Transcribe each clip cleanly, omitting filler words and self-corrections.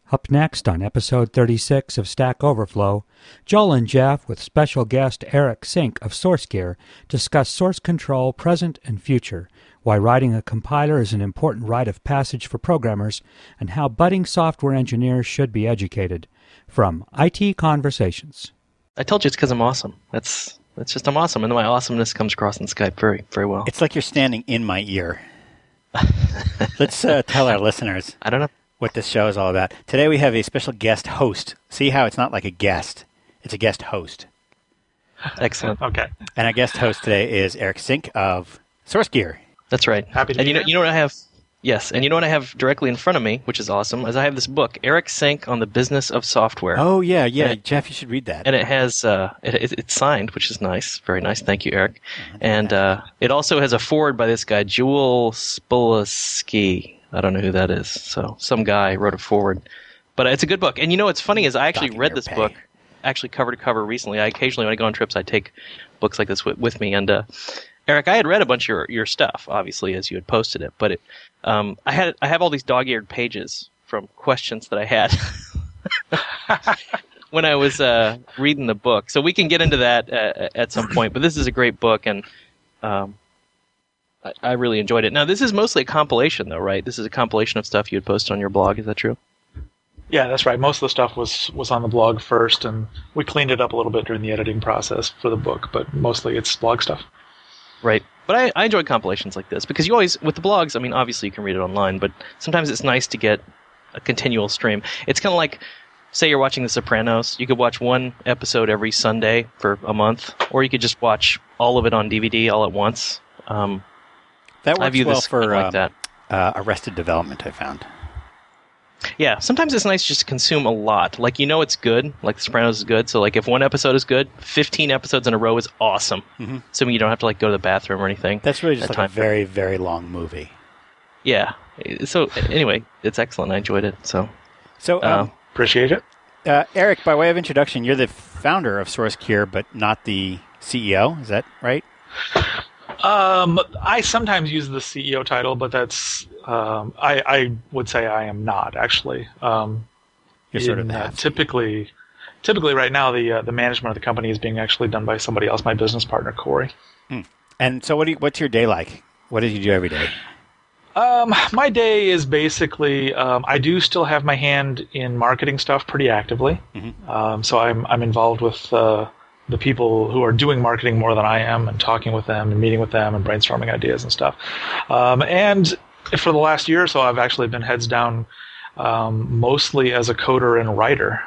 Up next on episode 36 of Stack Overflow, Joel and Jeff with special guest Eric Sink of SourceGear discuss source control present and future, why writing a compiler is an important rite of passage for programmers, and how budding software engineers should be educated. From IT Conversations. I told you it's because I'm awesome. That's just I'm awesome, and my awesomeness comes across in Skype very, very well. It's like you're standing in my ear. Let's tell our listeners. I don't know what this show is all about. Today we have a special guest host. See how it's not like a guest. It's a guest host. Excellent. Okay. And our guest host today is Eric Sink of SourceGear. That's right. Happy to be here. You know what I have? Yes, and you know what I have directly in front of me, which is awesome, is I have this book, Eric Sink on the Business of Software. Oh, yeah. Jeff, you should read that. And it has, it's signed, which is nice. Very nice. Thank you, Eric. And it also has a foreword by this guy, Jewel Spolsky. I don't know who that is. So some guy wrote a foreword. But it's a good book. And you know what's funny is I actually read this book, actually cover to cover recently. I occasionally, when I go on trips, I take books like this with me. And Eric, I had read a bunch of your stuff, obviously, as you had posted it. But I have all these dog-eared pages from questions that I had when I was reading the book. So we can get into that at some point. But this is a great book, and I really enjoyed it. Now, this is mostly a compilation, though, right? This is a compilation of stuff you had posted on your blog. Is that true? Yeah, that's right. Most of the stuff was on the blog first, and we cleaned it up a little bit during the editing process for the book, but mostly it's blog stuff. Right. But I enjoy compilations like this, because you always, with the blogs, I mean, obviously you can read it online, but sometimes it's nice to get a continual stream. It's kind of like, say you're watching The Sopranos, you could watch one episode every Sunday for a month, or you could just watch all of it on DVD all at once. That works well for like that. Arrested Development, I found. Yeah, sometimes it's nice just to consume a lot. Like, you know it's good, like The Sopranos is good, so like if one episode is good, 15 episodes in a row is awesome. Mm-hmm. So you don't have to like go to the bathroom or anything. That's really just like a very, very long movie. Yeah. So anyway, it's excellent. I enjoyed it. So appreciate it. Eric, by way of introduction, you're the founder of SourceGear, but not the CEO. Is that right? I sometimes use the CEO title, but that's I would say I am not actually. You're sort of that. Typically, right now the management of the company is being actually done by somebody else, my business partner Corey. And so, what's your day like? What do you do every day? My day is basically I do still have my hand in marketing stuff pretty actively. Mm-hmm. So I'm involved with the people who are doing marketing more than I am, and talking with them and meeting with them and brainstorming ideas and stuff. And for the last year or so, I've actually been heads down mostly as a coder and writer,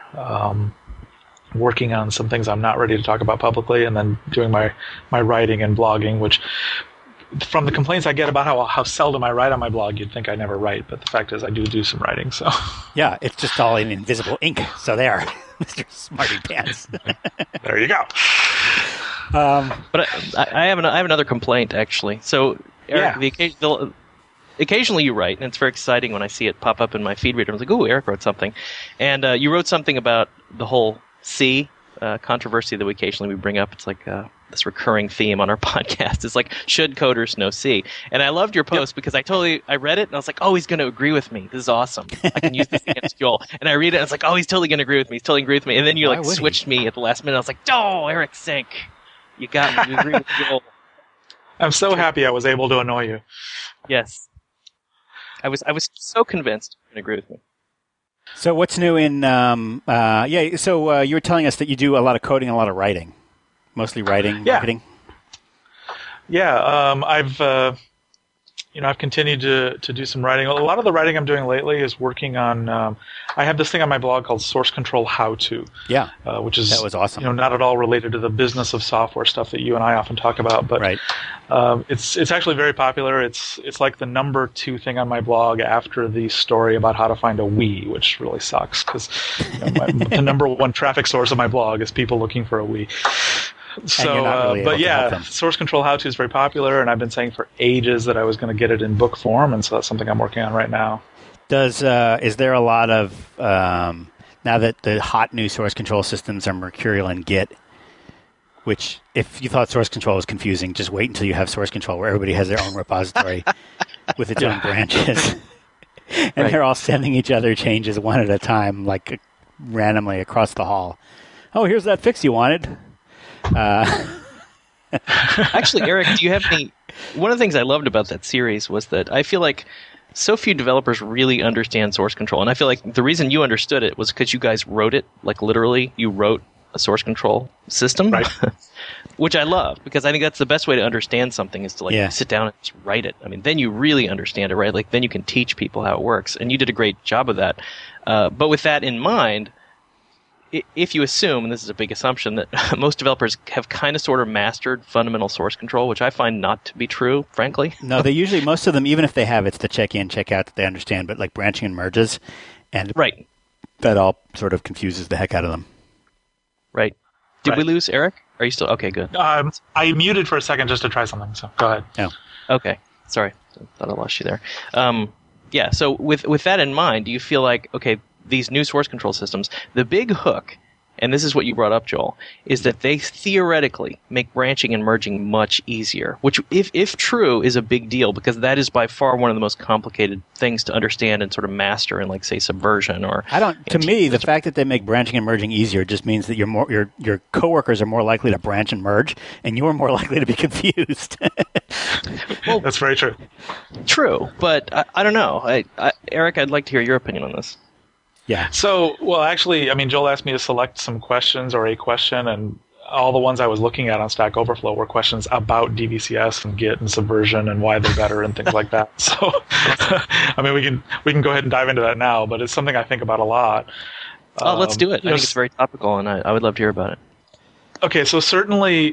working on some things I'm not ready to talk about publicly, and then doing my writing and blogging, which from the complaints I get about how seldom I write on my blog, you'd think I never write, but the fact is I do some writing. So yeah, it's just all in invisible ink. So there, Mr. Smarty Pants. There you go. But I have another complaint actually. So Eric, yeah. Occasionally you write, and it's very exciting when I see it pop up in my feed reader. I'm like, "Oh, Eric wrote something," and you wrote something about the whole C controversy that we occasionally bring up. It's like this recurring theme on our podcast. It's like, should coders know C? And I loved your post because I read it and I was like, oh, he's going to agree with me. This is awesome. I can use this against Joel. And I read it and I was like, oh, he's totally going to agree with me. He's totally agree with me. And then you switched me at the last minute. I was like, oh, Eric Sink. You got me. You agree with Joel. I'm so happy I was able to annoy you. Yes. I was so convinced you would agree with me. So what's new in so you were telling us that you do a lot of coding and a lot of writing. Mostly writing, marketing? Yeah, I've continued to do some writing. A lot of the writing I'm doing lately is working on. I have this thing on my blog called Source Control How To. Yeah, which is that was awesome. Not at all related to the business of software stuff that you and I often talk about, but right. It's actually very popular. It's like the number 2 thing on my blog after the story about how to find a Wii, which really sucks because the number 1 traffic source of my blog is people looking for a Wii. So, Source Control How To is very popular, and I've been saying for ages that I was going to get it in book form, and so that's something I'm working on right now. Is there a lot of now that the hot new source control systems are Mercurial and Git, which if you thought source control was confusing, just wait until you have source control where everybody has their own repository with its own branches. and Right. they're all sending each other changes one at a time, like randomly across the hall. Oh, here's that fix you wanted. Actually, Eric, do you have any? One of the things I loved about that series was that I feel like so few developers really understand source control, and I feel like the reason you understood it was because you guys wrote it, like literally, you wrote a source control system, Right. which I love because I think that's the best way to understand something is to sit down and just write it. I mean, then you really understand it, right? Like then you can teach people how it works, and you did a great job of that. But with that in mind, if you assume, and this is a big assumption, that most developers have kind of sort of mastered fundamental source control, which I find not to be true, frankly. No, they usually, most of them, even if they have, it's the check in, check out that they understand, but like branching and merges, and Right. that all sort of confuses the heck out of them. Right. Did we Right. lose Eric? Are you still okay? Good. I muted for a second just to try something. So go ahead. Oh. Okay. Sorry, thought I lost you there. Yeah. So with that in mind, do you feel like these new source control systems, the big hook, and this is what you brought up, Joel, is that they theoretically make branching and merging much easier, which, if true, is a big deal because that is by far one of the most complicated things to understand and sort of master in, like, say, Subversion or. To me, the fact that they make branching and merging easier just means that your coworkers are more likely to branch and merge, and you're more likely to be confused. Well, That's very true. true, but I don't know. Eric, I'd like to hear your opinion on this. Yeah. So, well, actually, I mean, Joel asked me to select some questions or a question, and all the ones I was looking at on Stack Overflow were questions about DVCS and Git and Subversion and why they're better and things like that. So, I mean, we can go ahead and dive into that now, but it's something I think about a lot. Let's do it. I yes. think it's very topical, and I would love to hear about it. Okay, so certainly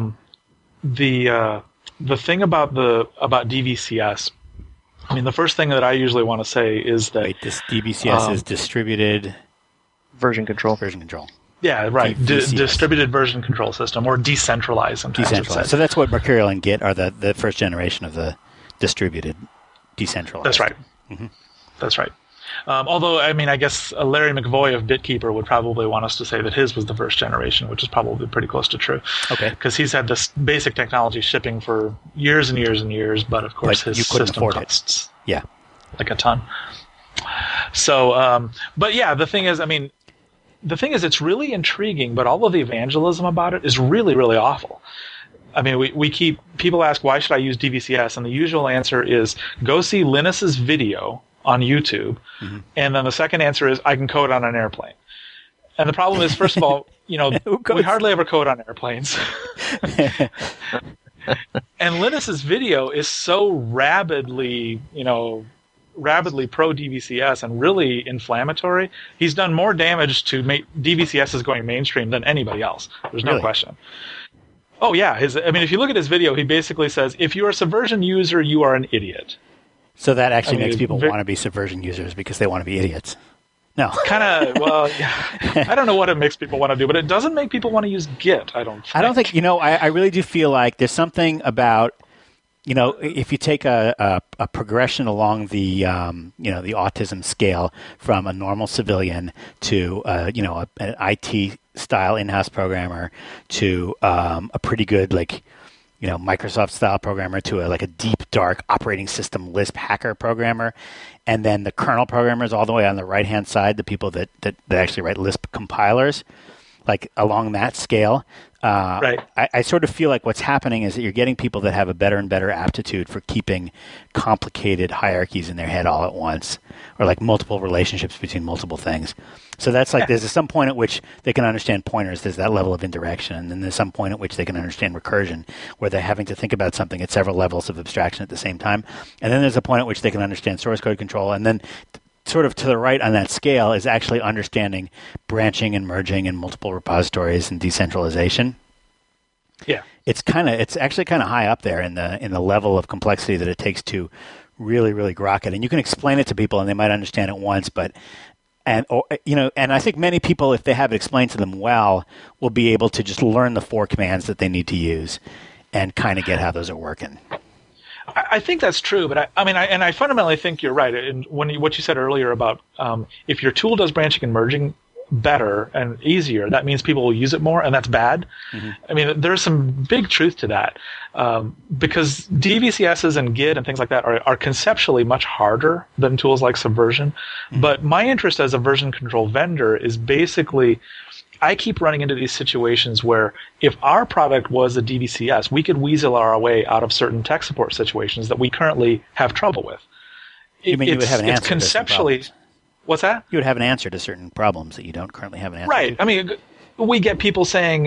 the thing about DVCS. I mean, the first thing that I usually want to say is that Wait, this DBCS is distributed Version control. yeah, right, DVCS. distributed version control system or decentralized. Sometimes it's Decentralized. said. So that's what Mercurial and Git are, the first generation of the distributed decentralized. That's right. Mm-hmm. That's right. Although, I mean, I guess Larry McVoy of BitKeeper would probably want us to say that his was the first generation, which is probably pretty close to true. Okay. Because he's had this basic technology shipping for years and years and years, but of course But his you couldn't system afford it. costs Yeah. like a ton. So, but yeah, the thing is, it's really intriguing, but all of the evangelism about it is really, really awful. I mean, people ask, why should I use DVCS? And the usual answer is, go see Linus's video on YouTube. Mm-hmm. And then the second answer is, I can code on an airplane. And the problem is, first of all, we hardly ever code on airplanes. And Linus's video is so rabidly pro DVCS and really inflammatory. He's done more damage to make DVCS is going mainstream than anybody else. There's no Really? question. Oh yeah, if you look at his video, he basically says, if you're a Subversion user, you are an idiot. So that actually makes it's people want to be Subversion users because they want to be idiots. No. Kind of, well, yeah. I don't know what it makes people want to do, but it doesn't make people want to use Git, I don't think. I really do feel like there's something about, if you take a progression along the the autism scale from a normal civilian to an IT style in-house programmer to a pretty good Microsoft style programmer to a deep dark operating system Lisp hacker programmer, and then the kernel programmers all the way on the right hand side, the people that actually write Lisp compilers, like along that scale. Right. I sort of feel like what's happening is that you're getting people that have a better and better aptitude for keeping complicated hierarchies in their head all at once, or like multiple relationships between multiple things. So that's like there's some point at which they can understand pointers. There's that level of indirection, and then there's some point at which they can understand recursion, where they're having to think about something at several levels of abstraction at the same time. And then there's a point at which they can understand source code control, and then sort of to the right on that scale is actually understanding branching and merging and multiple repositories and decentralization. Yeah. It's actually kind of high up there in the level of complexity that it takes to really, really grok it. And you can explain it to people and they might understand it once, and I think many people, if they have it explained to them well, will be able to just learn the 4 commands that they need to use and kind of get how those are working. I think that's true, but I fundamentally think you're right. And what you said earlier about if your tool does branching and merging better and easier, that means people will use it more, and that's bad. Mm-hmm. I mean, there's some big truth to that, because DVCSs and Git and things like that are conceptually much harder than tools like Subversion. Mm-hmm. But my interest as a version control vendor is basically, I keep running into these situations where if our product was a DVCS, we could weasel our way out of certain tech support situations that we currently have trouble with. You mean you would have an answer conceptually. to some problems? What's that? You would have an answer to certain problems that you don't currently have an answer right. to. I mean, we get people saying,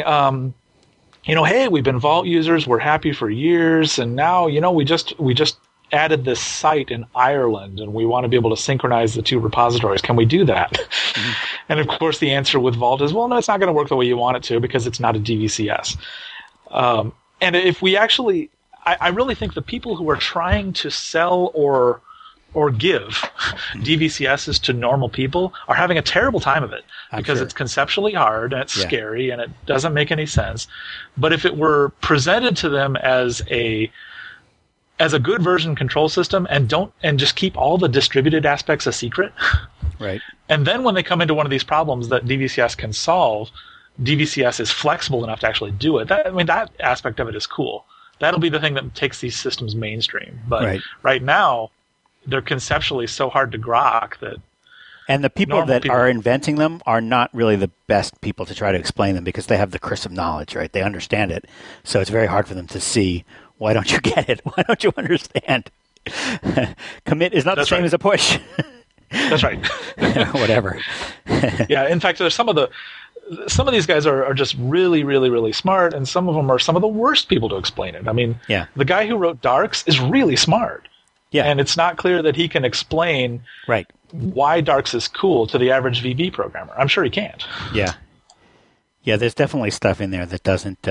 hey, we've been Vault users, we're happy for years, and now, we just added this site in Ireland, and we want to be able to synchronize the two repositories. Can we do that? Mm-hmm. And of course, the answer with Vault is, well, no, it's not going to work the way you want it to because it's not a DVCS. And if we actually, I really think the people who are trying to sell or give DVCSs to normal people are having a terrible time of it because it's conceptually hard and it's scary and it doesn't make any sense. But if it were presented to them as a good version control system and just keep all the distributed aspects a secret, right? And then when they come into one of these problems that DVCS can solve, DVCS is flexible enough to actually do it. That aspect of it is cool. That'll be the thing that takes these systems mainstream. But right now, they're conceptually so hard to grok that. And the people that are inventing them are not really the best people to try to explain them because they have the curse of knowledge, right? They understand it. So it's very hard for them to see, why don't you get it? Why don't you understand? Commit is not the same as a push. That's right. Whatever. Yeah, in fact, there's some of these guys are just really, really, really smart, and some of them are some of the worst people to explain it. I mean, the guy who wrote Darks is really smart. Yeah. And it's not clear that he can explain why Darks is cool to the average VB programmer. I'm sure he can't. Yeah. Yeah, there's definitely stuff in there that doesn't,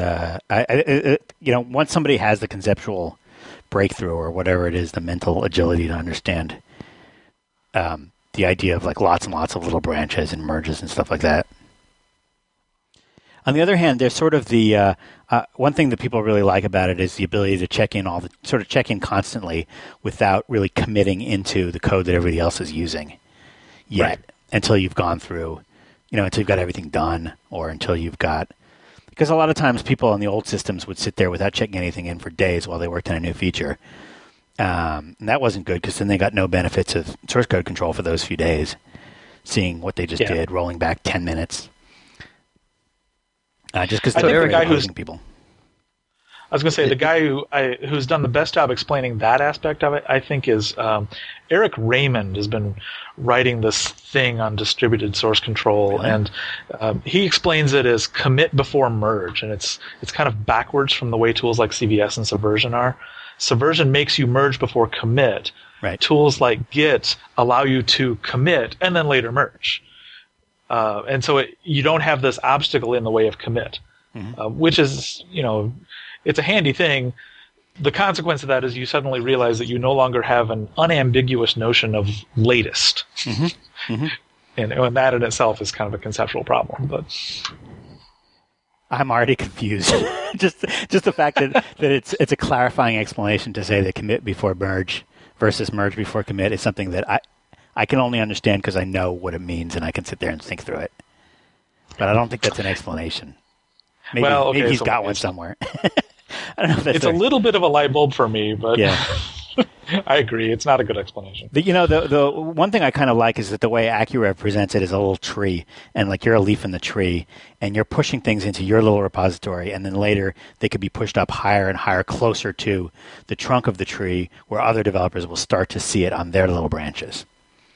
once somebody has the conceptual breakthrough or whatever it is, the mental agility to understand the idea of like lots and lots of little branches and merges and stuff like that. On the other hand, there's sort of the one thing that people really like about it is the ability to check in constantly without really committing into the code that everybody else is using yet until you've gone through, until you've got everything done or until you've got, because a lot of times people on the old systems would sit there without checking anything in for days while they worked on a new feature. And that wasn't good because then they got no benefits of source code control for those few days, seeing what they just did, rolling back 10 minutes. Just because they're very opposing people. I was going to say, the guy who's done the best job explaining that aspect of it, I think, is Eric Raymond has been writing this thing on distributed source control, and he explains it as commit before merge, and it's kind of backwards from the way tools like CVS and Subversion are. Subversion makes you merge before commit. Right. Tools like Git allow you to commit and then later merge. And so you don't have this obstacle in the way of commit, which is, it's a handy thing. The consequence of that is you suddenly realize that you no longer have an unambiguous notion of latest. And that in itself is kind of a conceptual problem. But I'm already confused. just the fact that it's a clarifying explanation to say that commit before merge versus merge before commit is something that I can only understand because I know what it means and I can sit there and think through it. But I don't think that's an explanation. Maybe he's got one somewhere. I don't know if that's it's a little bit of a light bulb for me, but I agree. It's not a good explanation. The one thing I kind of like is that the way AccuRev presents it is a little tree, and like you're a leaf in the tree, and you're pushing things into your little repository, and then later they could be pushed up higher and higher, closer to the trunk of the tree, where other developers will start to see it on their little branches.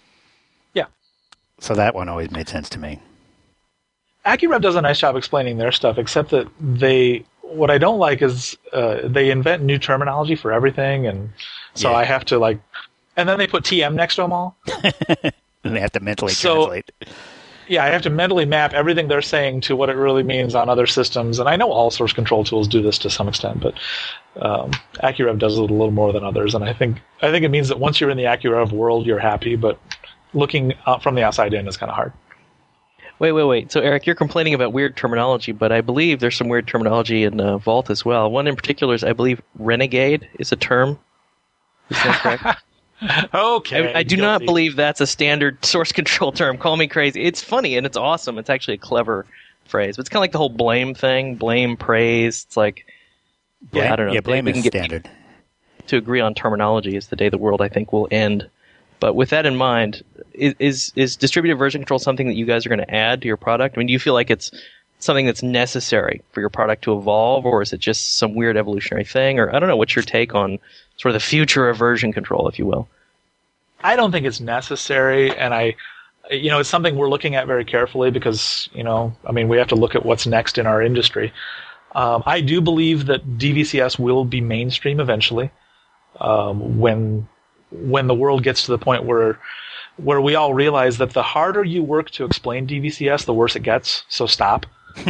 So that one always made sense to me. AccuRev does a nice job explaining their stuff, except that what I don't like is they invent new terminology for everything, and so I have to and then they put TM next to them all. And they have to mentally translate. Yeah, I have to mentally map everything they're saying to what it really means on other systems, and I know all source control tools do this to some extent, but AccuRev does it a little more than others, and I think it means that once you're in the AccuRev world, you're happy, but looking from the outside in is kind of hard. Wait. So, Eric, you're complaining about weird terminology, but I believe there's some weird terminology in Vault as well. One in particular is, I believe, renegade is a term. Is that correct? Okay. I do not believe that's a standard source control term. Call me crazy. It's funny and it's awesome. It's actually a clever phrase. But it's kind of like the whole blame thing, blame, praise. It's like, I don't know. Yeah, blame we is can get standard. to agree on terminology is the day the world, I think, will end. But with that in mind, is distributed version control something that you guys are going to add to your product? I mean, do you feel like it's something that's necessary for your product to evolve, or is it just some weird evolutionary thing? Or I don't know, what's your take on sort of the future of version control, if you will? I don't think it's necessary, and it's something we're looking at very carefully because, we have to look at what's next in our industry. I do believe that DVCS will be mainstream eventually, when the world gets to the point where we all realize that the harder you work to explain DVCS, the worse it gets. So stop.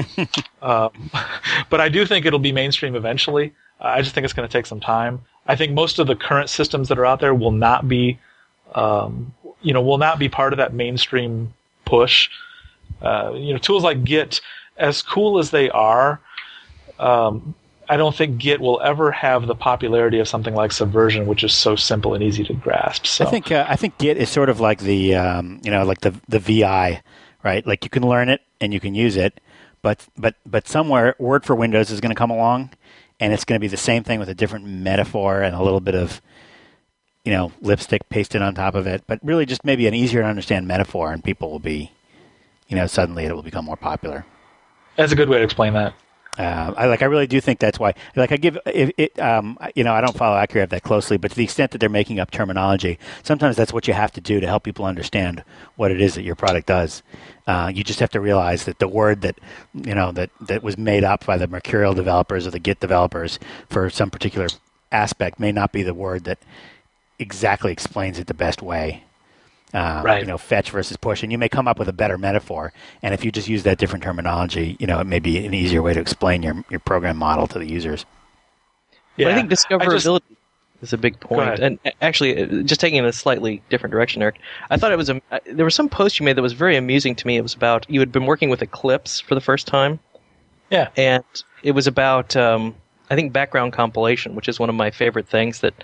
But I do think it'll be mainstream eventually. I just think it's going to take some time. I think most of the current systems that are out there will not be, will not be part of that mainstream push. Tools like Git, as cool as they are, I don't think Git will ever have the popularity of something like Subversion, which is so simple and easy to grasp. So I think Git is sort of like the the VI, right? Like you can learn it and you can use it, but somewhere Word for Windows is going to come along, and it's going to be the same thing with a different metaphor and a little bit of lipstick pasted on top of it, but really just maybe an easier to understand metaphor, and people will be, suddenly it will become more popular. That's a good way to explain that. I really do think that's why. I don't follow Accurev that closely, but to the extent that they're making up terminology, sometimes that's what you have to do to help people understand what it is that your product does. You just have to realize that the word that that was made up by the Mercurial developers or the Git developers for some particular aspect may not be the word that exactly explains it the best way. Right. Fetch versus push, and you may come up with a better metaphor. And if you just use that different terminology, it may be an easier way to explain your program model to the users. Yeah, but I think discoverability is a big point. And actually, just taking it in a slightly different direction, Eric, I thought there was some post you made that was very amusing to me. It was about, you had been working with Eclipse for the first time. Yeah. And it was about, I think, background compilation, which is one of my favorite things that,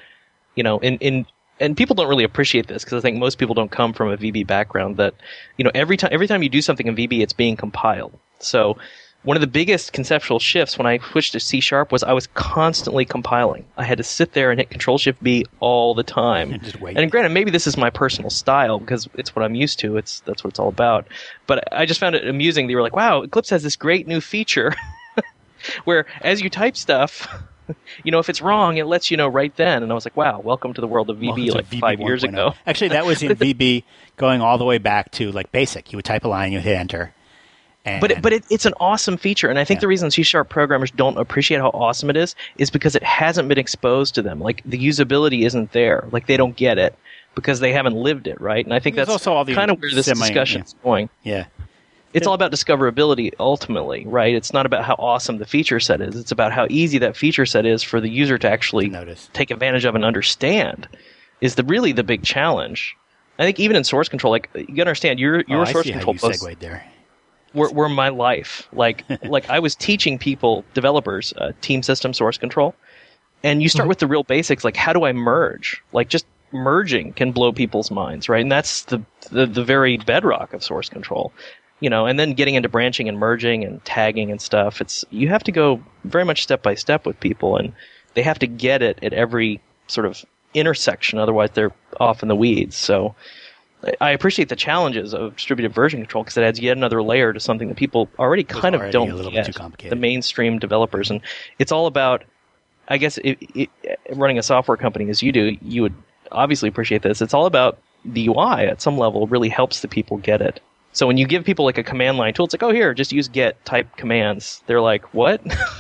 and people don't really appreciate this because I think most people don't come from a VB background, that, every time you do something in VB, it's being compiled. So one of the biggest conceptual shifts when I switched to C# was I was constantly compiling. I had to sit there and hit Control-Shift-B all the time. And just wait. And granted, maybe this is my personal style because it's what I'm used to. That's what it's all about. But I just found it amusing that you were like, wow, Eclipse has this great new feature where as you type stuff, if it's wrong, it lets you know right then. And I was like, wow, welcome to the world of VB, VB 5 years ago. Actually, that was in VB going all the way back to BASIC. You would type a line, you hit enter. But it's an awesome feature. And I think the reason C# programmers don't appreciate how awesome it is because it hasn't been exposed to them. Like, the usability isn't there. Like, they don't get it because they haven't lived it, right? And I think that's also kind of where this discussion is going. Yeah. It's all about discoverability, ultimately, right? It's not about how awesome the feature set is. It's about how easy that feature set is for the user to actually take advantage of and understand is really the big challenge. I think even in source control, you gotta understand, your source control posts were my life. Like I was teaching people, developers, team system source control, and you start with the real basics, like how do I merge? Like just merging can blow people's minds, right? And that's the very bedrock of source control. And then getting into branching and merging and tagging and stuff, you have to go very much step by step with people, and they have to get it at every sort of intersection, otherwise they're off in the weeds. So I appreciate the challenges of distributed version control because it adds yet another layer to something that people already kind of don't get, the mainstream developers. And it's all about, I guess, running a software company as you do, you would obviously appreciate this. It's all about the UI at some level really helps the people get it. So when you give people like a command line tool, it's like, oh, here, just use get type commands. They're like, what?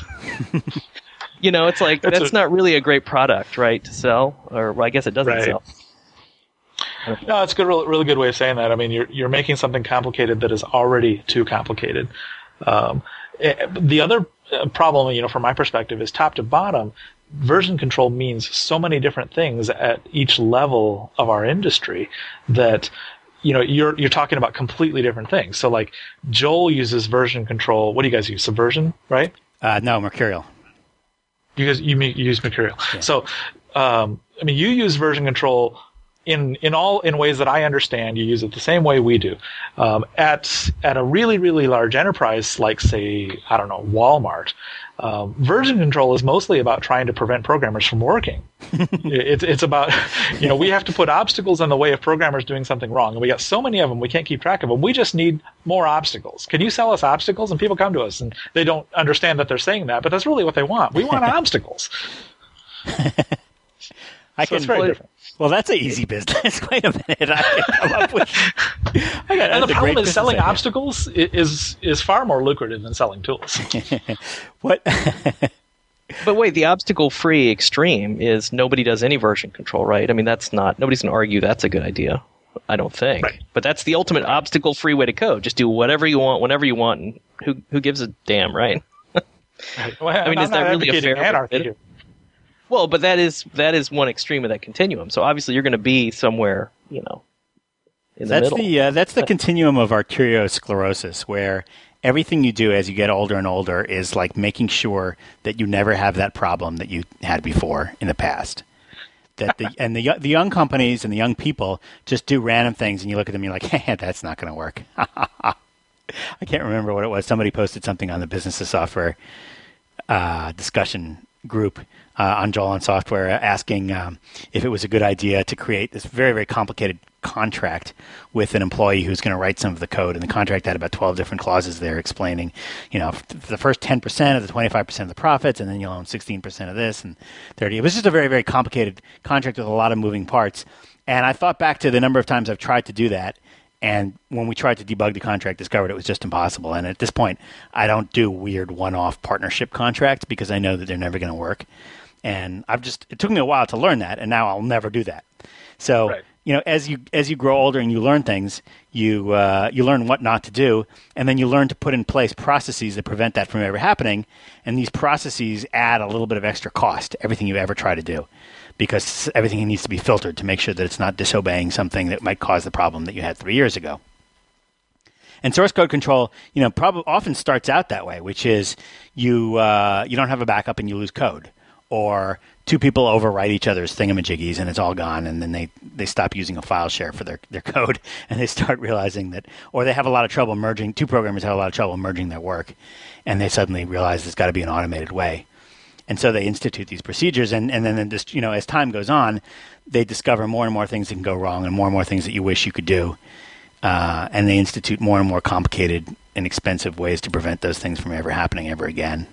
It's like, that's not really a great product, right, to sell? Or I guess it doesn't sell. No, it's a really good way of saying that. I mean, you're making something complicated that is already too complicated. The other problem, from my perspective, is top to bottom. Version control means so many different things at each level of our industry that you're talking about completely different things. So like Joel uses version control. What do you guys use? Subversion, right? No, Mercurial. You use Mercurial. Yeah. So, you use version control in ways that I understand, you use it the same way we do. At a really, really large enterprise, like say, I don't know, Walmart, version control is mostly about trying to prevent programmers from working. It's about, we have to put obstacles in the way of programmers doing something wrong, and we got so many of them we can't keep track of them. We just need more obstacles. Can you sell us obstacles? And people come to us and they don't understand that they're saying that, but that's really what they want. We want obstacles. It's very different. Well, that's an easy business. Wait a minute, I can come up with. And the problem is selling obstacles is far more lucrative than selling tools. What? But wait, the obstacle-free extreme is nobody does any version control, right? I mean, that's not nobody's going to argue that's a good idea. I don't think. Right. But that's the ultimate obstacle-free way to code. Just do whatever you want, whenever you want, and who gives a damn, right? Well, I mean, is that really a fair anarchy here? Well, but that is one extreme of that continuum. So obviously, you're going to be somewhere, in the middle. That's the continuum of arteriosclerosis, where everything you do as you get older and older is like making sure that you never have that problem that you had before in the past. That the young companies and the young people just do random things, and you look at them and you're like, hey, that's not going to work. I can't remember what it was. Somebody posted something on the Business of Software discussion group on Joel on Software asking if it was a good idea to create this very, very complicated contract with an employee who's going to write some of the code. And the contract had about 12 different clauses there explaining, the first 10% of the 25% of the profits, and then you'll own 16% of this and 30. It was just a very, very complicated contract with a lot of moving parts. And I thought back to the number of times I've tried to do that. And when we tried to debug the contract, discovered it was just impossible. And at this point, I don't do weird one-off partnership contracts because I know that they're never going to work. And it took me a while to learn that, and now I'll never do that. So, right. As you grow older and you learn things, you learn what not to do, and then you learn to put in place processes that prevent that from ever happening. And these processes add a little bit of extra cost to everything you ever try to do, because everything needs to be filtered to make sure that it's not disobeying something that might cause the problem that you had 3 years ago. And source code control, often starts out that way, which is you don't have a backup and you lose code. Or two people overwrite each other's thingamajiggies and it's all gone, and then they stop using a file share for their code, and they start realizing that, or they have a lot of trouble merging, two programmers have a lot of trouble merging their work, and they suddenly realize there's got to be an automated way. And so they institute these procedures, and then just, as time goes on, they discover more and more things that can go wrong and more things that you wish you could do. And they institute more and more complicated and expensive ways to prevent those things from ever happening ever again.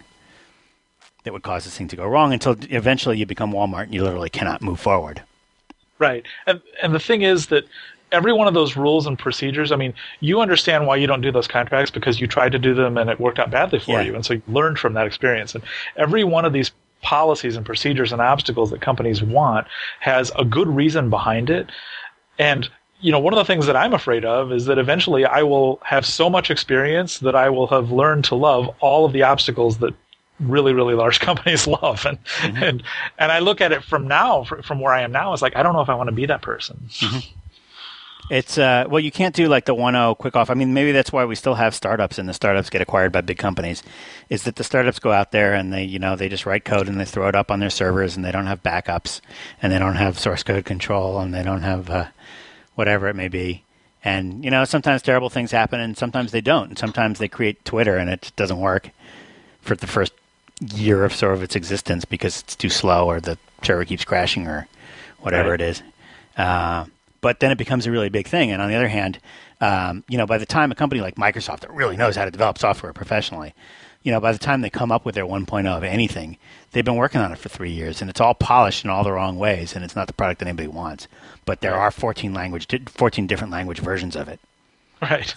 That would cause this thing to go wrong until eventually you become Walmart and you literally cannot move forward. Right. And the thing is that every one of those rules and procedures, I mean, you understand why you don't do those contracts because you tried to do them and it worked out badly for you. And so you learned from that experience. And every one of these policies and procedures and obstacles that companies want has a good reason behind it. And one of the things that I'm afraid of is that eventually I will have so much experience that I will have learned to love all of the obstacles that really, really large companies love. And I look at it from where I am now, it's like, I don't know if I want to be that person. Mm-hmm. It's, you can't do like the 1.0 quick off. I mean, maybe that's why we still have startups and the startups get acquired by big companies, is that the startups go out there and they just write code and they throw it up on their servers and they don't have backups and they don't have source code control and they don't have, whatever it may be. And, sometimes terrible things happen and sometimes they don't. And sometimes they create Twitter and it doesn't work for the first year of sort of its existence because it's too slow or the server keeps crashing or whatever it is. But then it becomes a really big thing. And on the other hand, by the time a company like Microsoft that really knows how to develop software professionally, by the time they come up with their 1.0 of anything, they've been working on it for 3 years and it's all polished in all the wrong ways and it's not the product that anybody wants. But there are 14 different language versions of it. Right.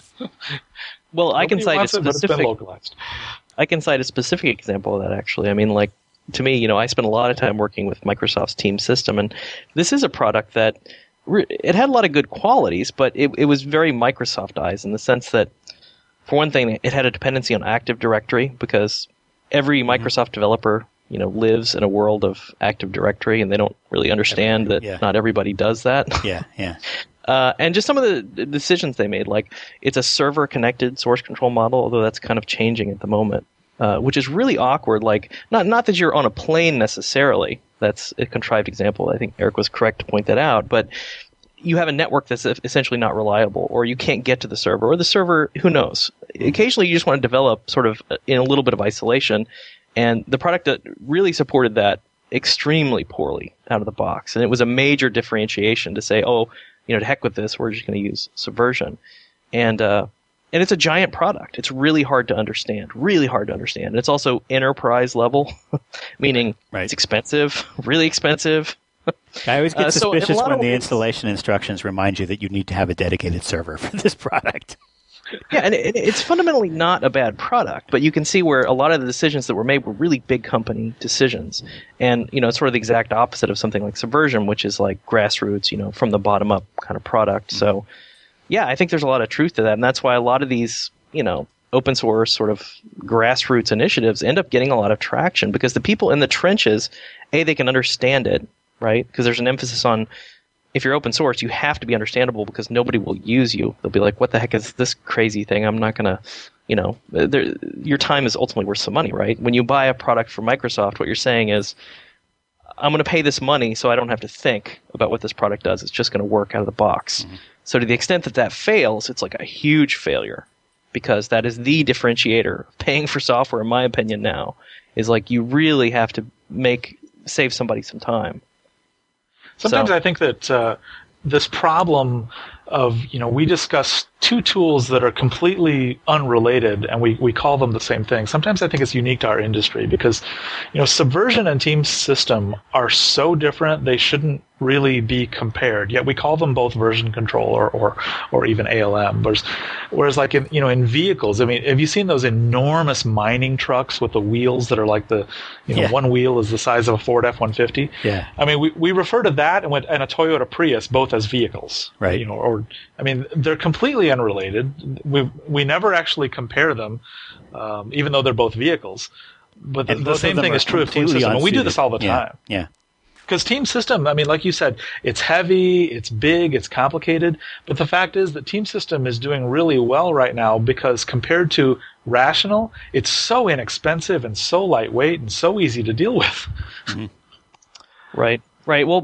Well, I can cite a specific. Localized. I can cite a specific example of that, actually. I mean, like, to me, I spent a lot of time working with Microsoft's Teams system, and this is a product that it had a lot of good qualities, but it was very Microsoftized in the sense that, for one thing, it had a dependency on Active Directory because every Microsoft developer, lives in a world of Active Directory, and they don't really understand that not everybody does that. Yeah. And just some of the decisions they made, like it's a server-connected source control model, although that's kind of changing at the moment, which is really awkward. Like, not that you're on a plane necessarily. That's a contrived example. I think Eric was correct to point that out. But you have a network that's essentially not reliable, or you can't get to the server, or the server, who knows. Occasionally you just want to develop sort of in a little bit of isolation, and the product that really supported that extremely poorly out of the box. And it was a major differentiation to say, oh, to heck with this, we're just going to use Subversion. And it's a giant product. It's really hard to understand. And it's also enterprise level, meaning It's expensive, really expensive. I always get suspicious when the installation instructions remind you that you need to have a dedicated server for this product. Yeah, and it's fundamentally not a bad product, but you can see where a lot of the decisions that were made were really big company decisions. And, it's sort of the exact opposite of something like Subversion, which is like grassroots, from the bottom up kind of product. Mm-hmm. So, yeah, I think there's a lot of truth to that. And that's why a lot of these, open source sort of grassroots initiatives end up getting a lot of traction, because the people in the trenches, they can understand it, right? Because there's an emphasis on, if you're open source, you have to be understandable because nobody will use you. They'll be like, what the heck is this crazy thing? I'm not going to, your time is ultimately worth some money, right? When you buy a product from Microsoft, what you're saying is, I'm going to pay this money so I don't have to think about what this product does. It's just going to work out of the box. Mm-hmm. So to the extent that fails, it's like a huge failure, because that is the differentiator. Paying for software, in my opinion now, is like you really have to save somebody some time. Sometimes I think that this problem of, we discuss two tools that are completely unrelated, and we call them the same thing. Sometimes I think it's unique to our industry because, Subversion and Team System are so different, they shouldn't really be compared. Yet we call them both version control or even ALM. Whereas like in vehicles, I mean, have you seen those enormous mining trucks with the wheels that are like one wheel is the size of a Ford F-150? Yeah. I mean, we refer to that and a Toyota Prius both as vehicles. Right. They're completely unrelated. We never actually compare them, even though they're both vehicles. But the same thing is true of Team System. And we do this all the time. Yeah. Because Team System, I mean, like you said, it's heavy, it's big, it's complicated. But the fact is that Team System is doing really well right now because compared to Rational, it's so inexpensive and so lightweight and so easy to deal with. Mm-hmm. Right. Well,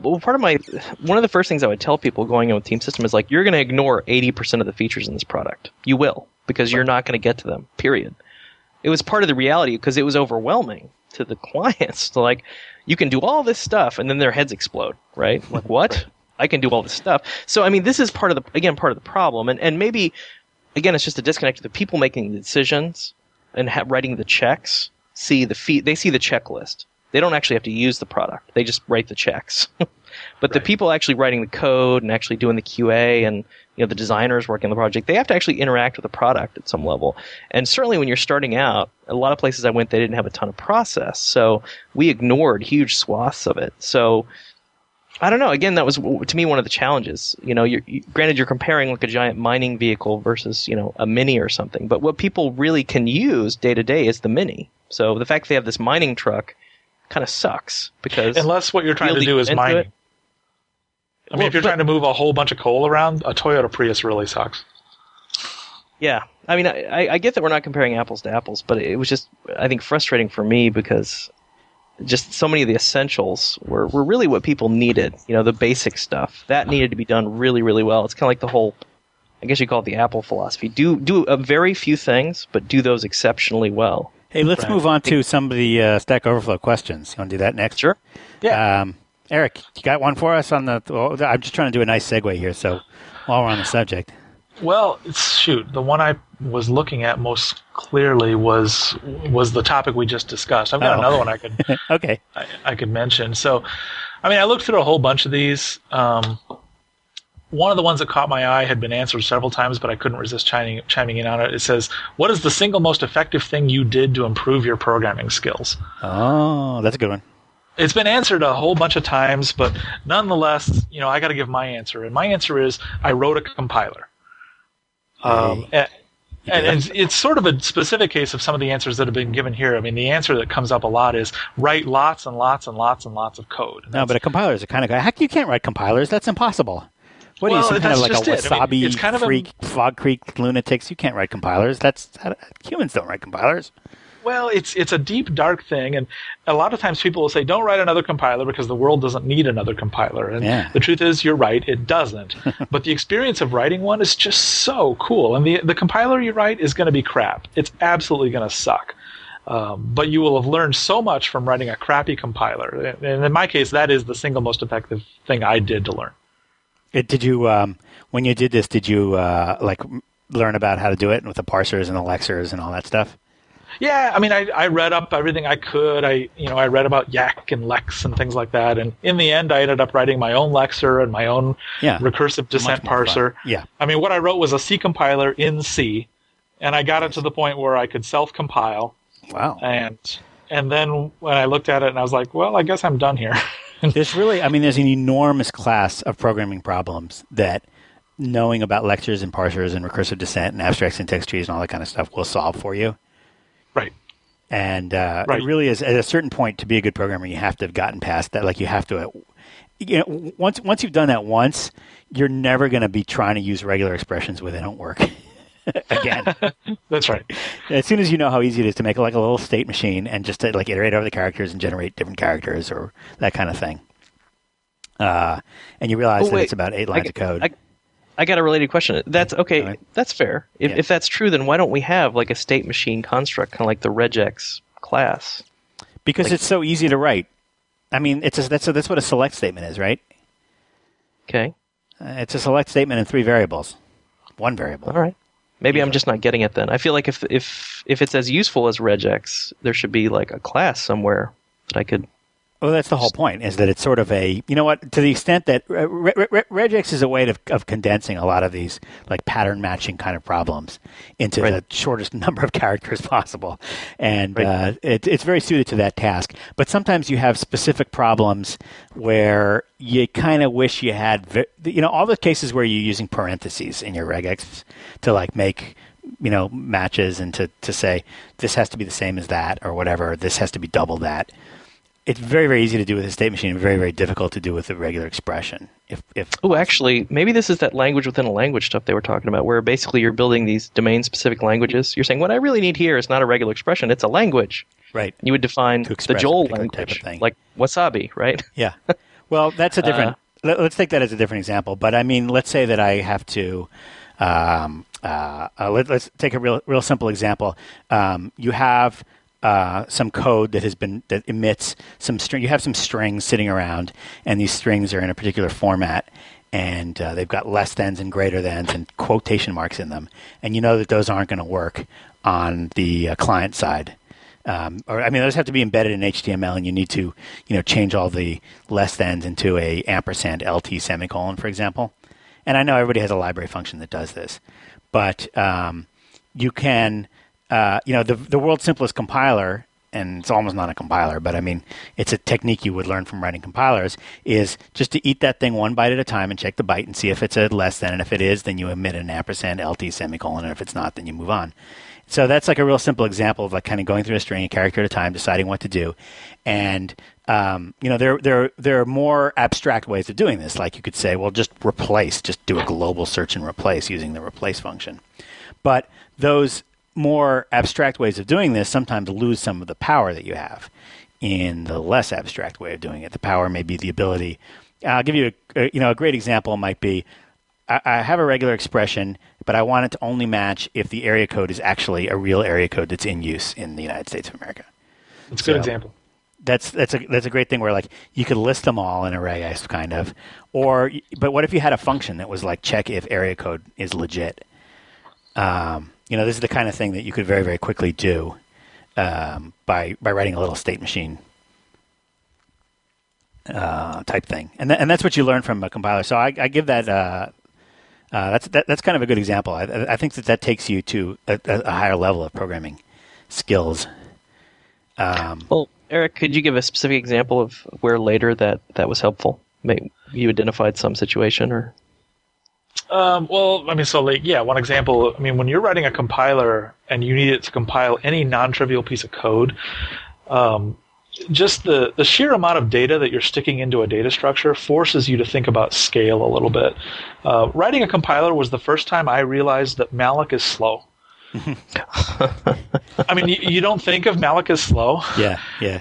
one of the first things I would tell people going in with Team System is like, you're going to ignore 80% of the features in this product. You will, because you're not going to get to them, period. It was part of the reality because it was overwhelming to the clients. Like, you can do all this stuff, and then their heads explode, right? Like, what? I can do all this stuff. So, I mean, this is part of the problem. And maybe, again, it's just a disconnect to the people making the decisions and writing the checks. They see the checklist. They don't actually have to use the product. They just write the checks. But the people actually writing the code and actually doing the QA and the designers working on the project, they have to actually interact with the product at some level. And certainly when you're starting out, a lot of places I went, they didn't have a ton of process. So we ignored huge swaths of it. So I don't know. Again, that was, to me, one of the challenges. Granted, you're comparing like a giant mining vehicle versus, a Mini or something. But what people really can use day to day is the Mini. So the fact they have this mining truck kind of sucks because unless what you're trying to do is mining. I mean, if you're trying to move a whole bunch of coal around, a Toyota Prius really sucks. Yeah. I mean, I get that we're not comparing apples to apples, but it was just, I think, frustrating for me because just so many of the essentials were really what people needed. The basic stuff. That needed to be done really, really well. It's kind of like the whole, I guess you call it the Apple philosophy. Do a very few things, but do those exceptionally well. Hey, let's move on to some of the Stack Overflow questions. You want to do that next? Sure. Yeah. Eric, you got one for us on the? I'm just trying to do a nice segue here. So while we're on the subject, well, the one I was looking at most clearly was the topic we just discussed. I've got another one I could okay. I could mention. So, I mean, I looked through a whole bunch of these. One of the ones that caught my eye had been answered several times, but I couldn't resist chiming in on it. It says, "What is the single most effective thing you did to improve your programming skills?" Oh, that's a good one. It's been answered a whole bunch of times, but nonetheless, I got to give my answer. And my answer is I wrote a compiler. And it's sort of a specific case of some of the answers that have been given here. I mean, the answer that comes up a lot is write lots and lots and lots and lots of code. No, but a compiler is a kind of guy. Heck, you can't write compilers. That's impossible. What are you, some kind of like a wasabi it's kind of freak, Fog Creek lunatics? You can't write compilers. Humans don't write compilers. Well, it's a deep, dark thing, and a lot of times people will say, don't write another compiler because the world doesn't need another compiler. And the truth is, you're right, it doesn't. But the experience of writing one is just so cool. And the compiler you write is going to be crap. It's absolutely going to suck. But you will have learned so much from writing a crappy compiler. And in my case, that is the single most effective thing I did to learn. Did you, when you did this, did you learn about how to do it with the parsers and the lexers and all that stuff? Yeah, I mean, I read up everything I could. I read about Yak and Lex and things like that. And in the end, I ended up writing my own lexer and my own recursive descent parser. Yeah. I mean, what I wrote was a C compiler in C, and I got it to the point where I could self-compile. Wow. And then when I looked at it, and I was like, well, I guess I'm done here. There's an enormous class of programming problems that knowing about lexers and parsers and recursive descent and abstract syntax trees and all that kind of stuff will solve for you. Right. And it really is, at a certain point, to be a good programmer, you have to have gotten past that. Like, you have to, once you've done that once, you're never going to be trying to use regular expressions where they don't work again. That's right. As soon as you know how easy it is to make like a little state machine and just to iterate over the characters and generate different characters or that kind of thing. And you realize that it's about 8 lines of code. I got a related question. That's okay. That's fair. If that's true, then why don't we have like a state machine construct, kind of like the regex class? Because it's so easy to write. I mean, that's what a select statement is, right? Okay. It's a select statement in 3 variables, 1 variable. All right. Maybe I'm just not getting it then. I feel like if it's as useful as regex, there should be like a class somewhere that I could. Well, that's the whole point, is that it's sort of to the extent that regex is a way of condensing a lot of these like pattern matching kind of problems into the shortest number of characters possible. And it's very suited to that task. But sometimes you have specific problems where you kind of wish you had, all the cases where you're using parentheses in your regex to like make, matches and to say this has to be the same as that or whatever, this has to be double that. It's very, very easy to do with a state machine and very, very difficult to do with a regular expression. Oh, actually, maybe this is that language within a language stuff they were talking about, where basically you're building these domain-specific languages. You're saying, what I really need here is not a regular expression, it's a language. Right. You would define the Joel language, like wasabi, right? Yeah. Well, that's a different... let's take that as a different example. But, I mean, let's say that I have to... let's take a real simple example. You have... some code that emits some string. You have some strings sitting around, and these strings are in a particular format, and they've got less thans and greater thans and quotation marks in them. And you know that those aren't going to work on the client side. Those have to be embedded in HTML, and you need to, change all the less thans into a ampersand LT semicolon, for example. And I know everybody has a library function that does this, but you can. The world's simplest compiler, and it's almost not a compiler, but I mean, it's a technique you would learn from writing compilers, is just to eat that thing 1 byte at a time and check the byte and see if it's a less than, and if it is, then you emit an ampersand LT semicolon, and if it's not, then you move on. So that's like a real simple example of like kind of going through a string, a character at a time, deciding what to do. And, there are more abstract ways of doing this. Like you could say, well, just do a global search and replace using the replace function. But those more abstract ways of doing this sometimes lose some of the power that you have in the less abstract way of doing it. The power may be the ability. I'll give you a great example might be I have a regular expression, but I want it to only match if the area code is actually a real area code that's in use in the United States of America. That's a good example. That's a great thing where like you could list them all in a regex kind of, but what if you had a function that was like check if area code is legit? This is the kind of thing that you could very, very quickly do by writing a little state machine type thing, and that's what you learn from a compiler. So I give that. That's kind of a good example. I think that takes you to a higher level of programming skills. Well, Eric, could you give a specific example of where later that was helpful? Maybe you identified some situation or. One example, when you're writing a compiler and you need it to compile any non-trivial piece of code, just the sheer amount of data that you're sticking into a data structure forces you to think about scale a little bit. Writing a compiler was the first time I realized that malloc is slow. I mean, you don't think of malloc as slow. Yeah.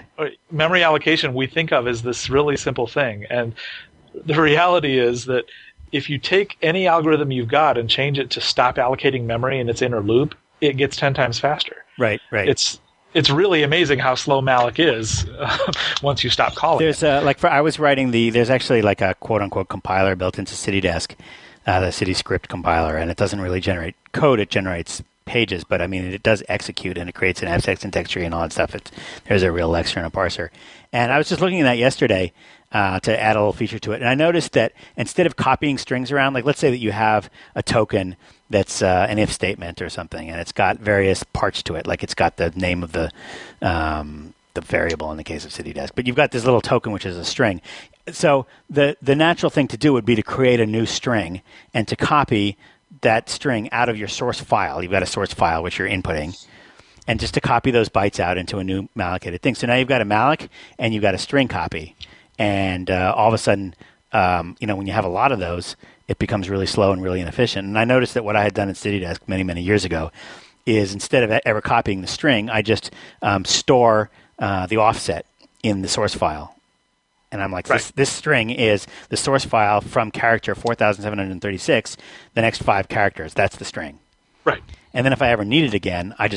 Memory allocation we think of as this really simple thing, and the reality is that if you take any algorithm you've got and change it to stop allocating memory in its inner loop, it gets 10 times faster. Right. It's really amazing how slow malloc is once you stop calling it. I was writing there's actually like a quote unquote compiler built into CityDesk, the CityScript compiler, and it doesn't really generate code, it generates pages, but I mean it does execute and it creates an abstract syntax tree and all that stuff. There's a real lecture and a parser. And I was just looking at that yesterday to add a little feature to it, and I noticed that instead of copying strings around, like let's say that you have a token that's an if statement or something, and it's got various parts to it, like it's got the name of the variable in the case of CityDesk, but you've got this little token which is a string. So the natural thing to do would be to create a new string and to copy that string out of your source file. You've got a source file which you're inputting, and just to copy those bytes out into a new mallocated thing. So now you've got a malloc and you've got a string copy, and all of a sudden, when you have a lot of those, it becomes really slow and really inefficient. And I noticed that what I had done in CityDesk many, many years ago is instead of ever copying the string, I just store the offset in the source file. And I'm like, this string is the source file from character 4,736, the next 5 characters. That's the string. Right. And then if I ever need it again, I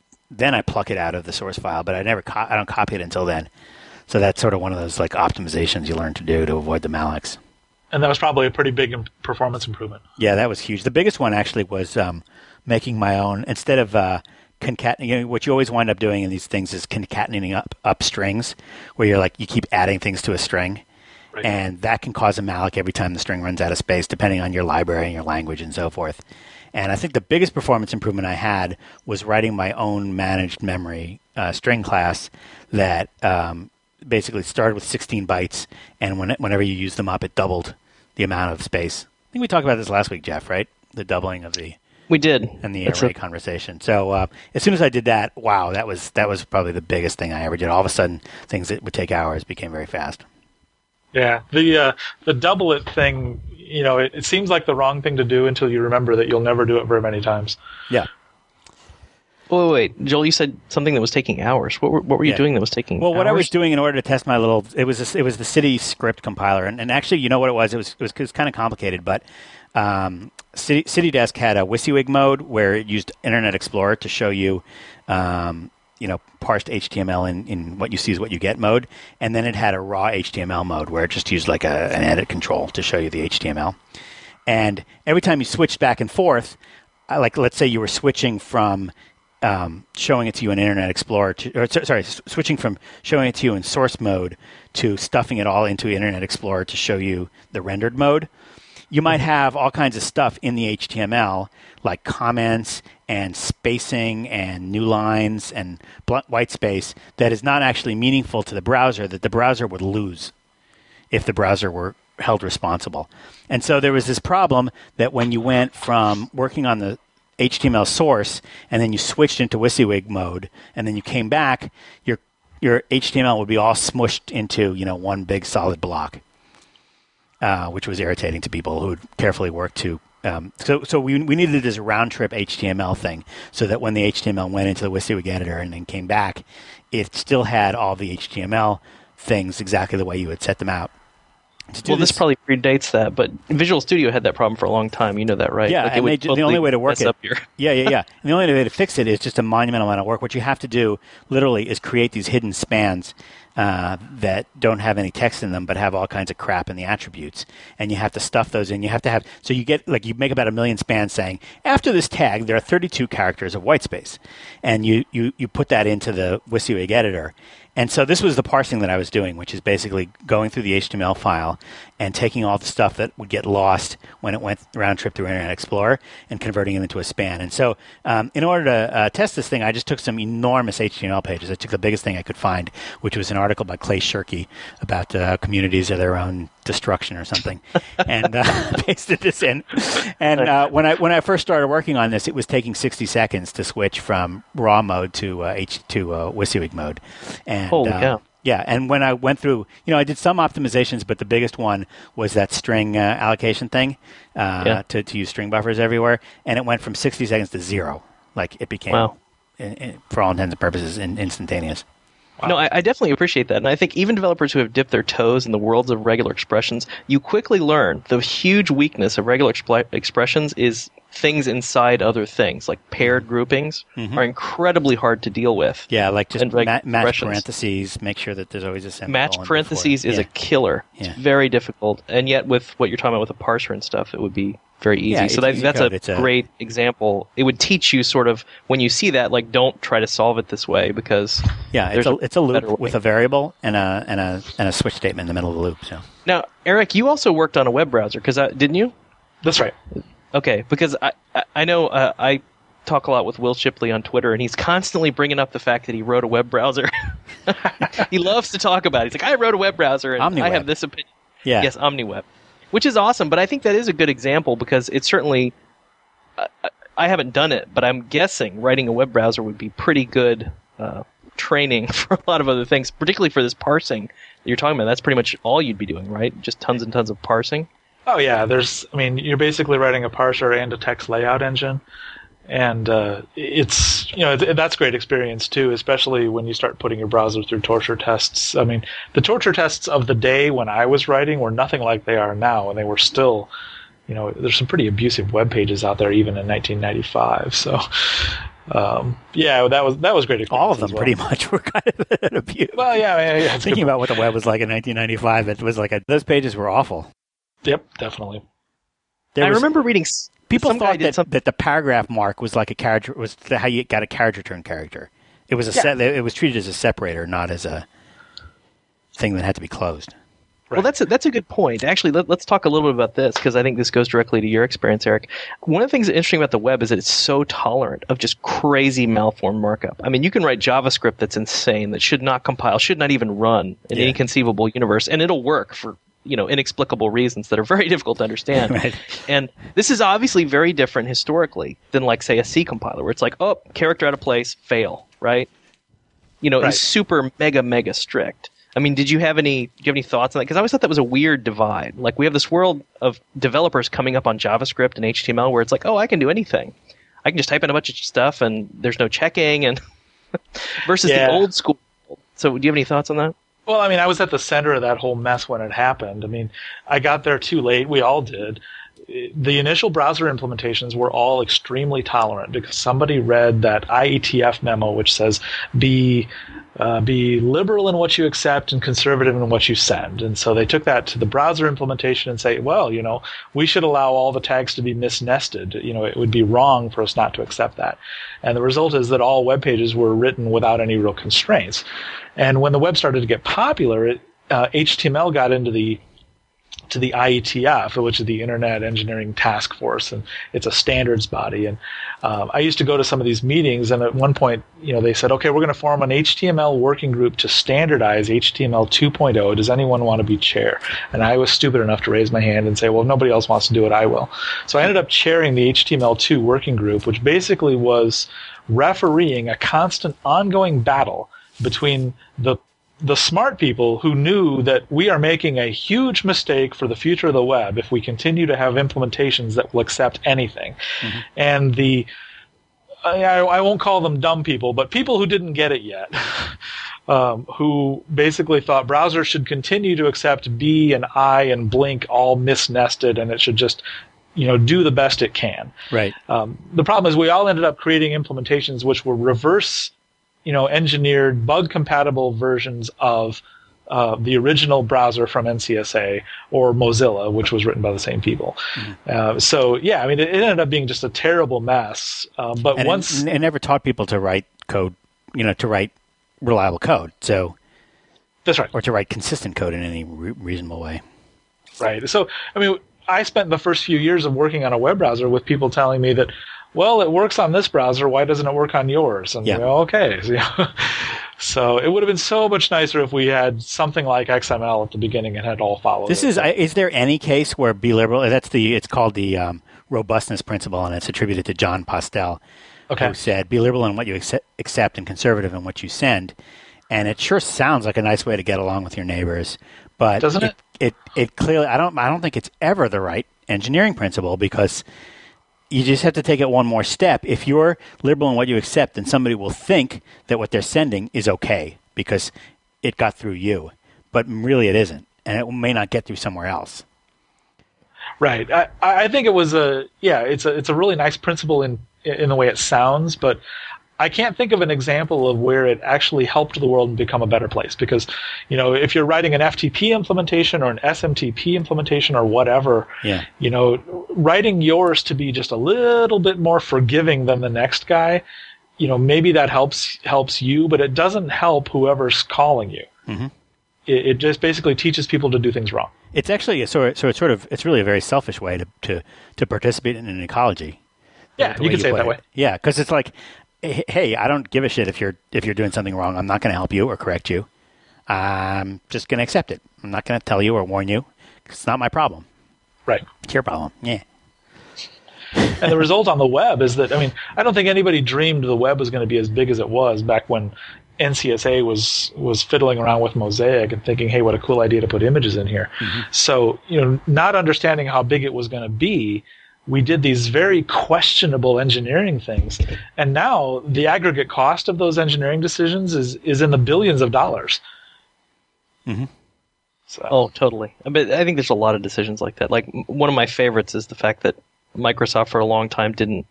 pluck it out of the source file, but I don't copy it until then. So that's sort of one of those like optimizations you learn to do to avoid the mallocs. And that was probably a pretty big performance improvement. Yeah, that was huge. The biggest one actually was making my own, instead of concatenating, what you always wind up doing in these things is concatenating up strings, where you keep adding things to a string. Right. And that can cause a malloc every time the string runs out of space, depending on your library and your language and so forth. And I think the biggest performance improvement I had was writing my own managed memory string class that basically started with 16 bytes, and whenever you use them up, it doubled the amount of space. I think we talked about this last week, Jeff, right? The doubling of the... We did. And the array conversation. So as soon as I did that, wow, that was probably the biggest thing I ever did. All of a sudden, things that would take hours became very fast. Yeah, the double it thing, it seems like the wrong thing to do until you remember that you'll never do it very many times. Yeah. Wait, Joel, you said something that was taking hours. What were you doing that was taking hours? What I was doing in order to test my little... It was the CityScript compiler. And actually, you know what it was? It was kind of complicated, but CityDesk had a WYSIWYG mode where it used Internet Explorer to show you, parsed HTML in what you see is what you get mode. And then it had a raw HTML mode where it just used like an edit control to show you the HTML. And every time you switched back and forth, let's say you were switching from... showing it to you in Internet Explorer, switching from showing it to you in source mode to stuffing it all into Internet Explorer to show you the rendered mode. You might have all kinds of stuff in the HTML, like comments and spacing and new lines and white space that is not actually meaningful to the browser, that the browser would lose if the browser were held responsible. And so there was this problem that when you went from working on the HTML source, and then you switched into WYSIWYG mode, and then you came back, your HTML would be all smushed into one big solid block, which was irritating to people who would carefully work to. So we needed this round trip HTML thing, so that when the HTML went into the WYSIWYG editor and then came back, it still had all the HTML things exactly the way you had set them out. This probably predates that, but Visual Studio had that problem for a long time. You know that, right? Yeah, and the only way to work it... Yeah. And the only way to fix it is just a monumental amount of work. What you have to do, literally, is create these hidden spans that don't have any text in them, but have all kinds of crap in the attributes. And you have to stuff those in. You have to have... So you get, you make about 1 million spans saying, after this tag, there are 32 characters of white space. And you put that into the WYSIWYG editor. And so this was the parsing that I was doing, which is basically going through the HTML file and taking all the stuff that would get lost when it went round trip through Internet Explorer and converting it into a span. And so in order to test this thing, I just took some enormous HTML pages. I took the biggest thing I could find, which was an article by Clay Shirky about communities of their own destruction or something, and pasted this in. And when I first started working on this, it was taking 60 seconds to switch from raw mode to WYSIWYG mode. And, holy cow. Yeah, and when I went through, I did some optimizations, but the biggest one was that string allocation thing to use string buffers everywhere, and it went from 60 seconds to 0. Like it became, Wow. for all intents and purposes, instantaneous. Wow. No, I definitely appreciate that. And I think even developers who have dipped their toes in the worlds of regular expressions, you quickly learn the huge weakness of regular expressions is things inside other things, like paired groupings are incredibly hard to deal with. Yeah, like just match expressions. parentheses, make sure that there's always a semicolon. Match parentheses is a killer. Yeah. It's very difficult. And yet with what you're talking about with a parser and stuff, it would be very easy. Yeah, so it's easy that's code. a great example. It would teach you sort of, when you see that, like, don't try to solve it this way because it's a loop better way. with a variable and a switch statement in the middle of the loop. So Now, Eric, you also worked on a web browser, didn't you? That's right. Okay, because I know I talk a lot with Will Shipley on Twitter, and he's constantly bringing up the fact that he wrote a web browser. He loves to talk about it. He's like, I wrote a web browser, and OmniWeb. I have this opinion. yeah, Yes, OmniWeb, which is awesome, but I think that is a good example because it's certainly... I haven't done it, but I'm guessing writing a web browser would be pretty good training for a lot of other things, particularly for this parsing that you're talking about. That's pretty much all you'd be doing, right? Just tons and tons of parsing. Oh yeah, you're basically writing a parser and a text layout engine, and it's that's a great experience too, especially when you start putting your browser through torture tests. I mean, the torture tests of the day when I was writing were nothing like they are now, and they were still, there's some pretty abusive web pages out there even in 1995. So. That was great. All of them pretty much were kind of an abuse. Well, yeah. Thinking about what the web was like in 1995, it was like those pages were awful. Yep, definitely. I remember reading. People some guy thought did that the paragraph mark was like a character, was how you got a carriage return character. It was it was treated as a separator, not as a thing that had to be closed. Right. Well, that's a good point. Actually, let's talk a little bit about this because I think this goes directly to your experience, Eric. One of the things that's interesting about the web is that it's so tolerant of just crazy malformed markup. I mean, you can write JavaScript that's insane, that should not compile, should not even run in any conceivable universe, and it'll work for inexplicable reasons that are very difficult to understand. Right. And this is obviously very different historically than, like, say, a C compiler, where it's like, oh, character out of place, fail, right? It's super mega strict. I mean, do you have any thoughts on that? Because I always thought that was a weird divide. Like, we have this world of developers coming up on JavaScript and HTML where it's like, oh, I can do anything. I can just type in a bunch of stuff and there's no checking, and versus the old school. So do you have any thoughts on that? Well, I mean, I was at the center of that whole mess when it happened. I mean, I got there too late. We all did. The initial browser implementations were all extremely tolerant because somebody read that IETF memo, which says be liberal in what you accept and conservative in what you send. And so they took that to the browser implementation and say, well, we should allow all the tags to be misnested. It would be wrong for us not to accept that. And the result is that all web pages were written without any real constraints. And when the web started to get popular, HTML got into the IETF, which is the Internet Engineering Task Force, and it's a standards body. And I used to go to some of these meetings, and at one point, they said, okay, we're going to form an HTML working group to standardize HTML 2.0. Does anyone want to be chair? And I was stupid enough to raise my hand and say, well, if nobody else wants to do it, I will. So I ended up chairing the HTML2 working group, which basically was refereeing a constant ongoing battle between the smart people who knew that we are making a huge mistake for the future of the web if we continue to have implementations that will accept anything. Mm-hmm. And I won't call them dumb people, but people who didn't get it yet, who basically thought browsers should continue to accept B and I and Blink all misnested, and it should just do the best it can. Right. The problem is we all ended up creating implementations which were reverse engineered, bug-compatible versions of the original browser from NCSA or Mozilla, which was written by the same people. Mm-hmm. It ended up being just a terrible mess. But once it never taught people to write code, to write reliable code. So that's right, or to write consistent code in any reasonable way. Right. So I spent the first few years of working on a web browser with people telling me that, well, it works on this browser, why doesn't it work on yours? And okay. So it would have been so much nicer if we had something like XML at the beginning and had all followed. Is there any case where be liberal? It's called the robustness principle, and it's attributed to John Postel, who said, be liberal in what you accept and conservative in what you send. And it sure sounds like a nice way to get along with your neighbors, but doesn't it? It clearly, I don't think it's ever the right engineering principle, because you just have to take it one more step. If you're liberal in what you accept, then somebody will think that what they're sending is okay because it got through you. But really it isn't, and it may not get through somewhere else. Right. I think it was it's a really nice principle in the way it sounds, but I can't think of an example of where it actually helped the world and become a better place. Because, if you're writing an FTP implementation or an SMTP implementation or whatever, writing yours to be just a little bit more forgiving than the next guy, maybe that helps you, but it doesn't help whoever's calling you. Mm-hmm. It just basically teaches people to do things wrong. It's actually it's really a very selfish way to participate in an ecology. Yeah, you can say it that way. Yeah, because it's like, hey, I don't give a shit if you're doing something wrong. I'm not going to help you or correct you. I'm just going to accept it. I'm not going to tell you or warn you. It's not my problem. Right. It's your problem. Yeah. And the result on the web is that, I don't think anybody dreamed the web was going to be as big as it was back when NCSA was fiddling around with Mosaic and thinking, hey, what a cool idea to put images in here. Mm-hmm. So, not understanding how big it was going to be, we did these very questionable engineering things. And now the aggregate cost of those engineering decisions is in the billions of dollars. Mm-hmm. So. Oh, totally. But I think there's a lot of decisions like that. Like, one of my favorites is the fact that Microsoft for a long time didn't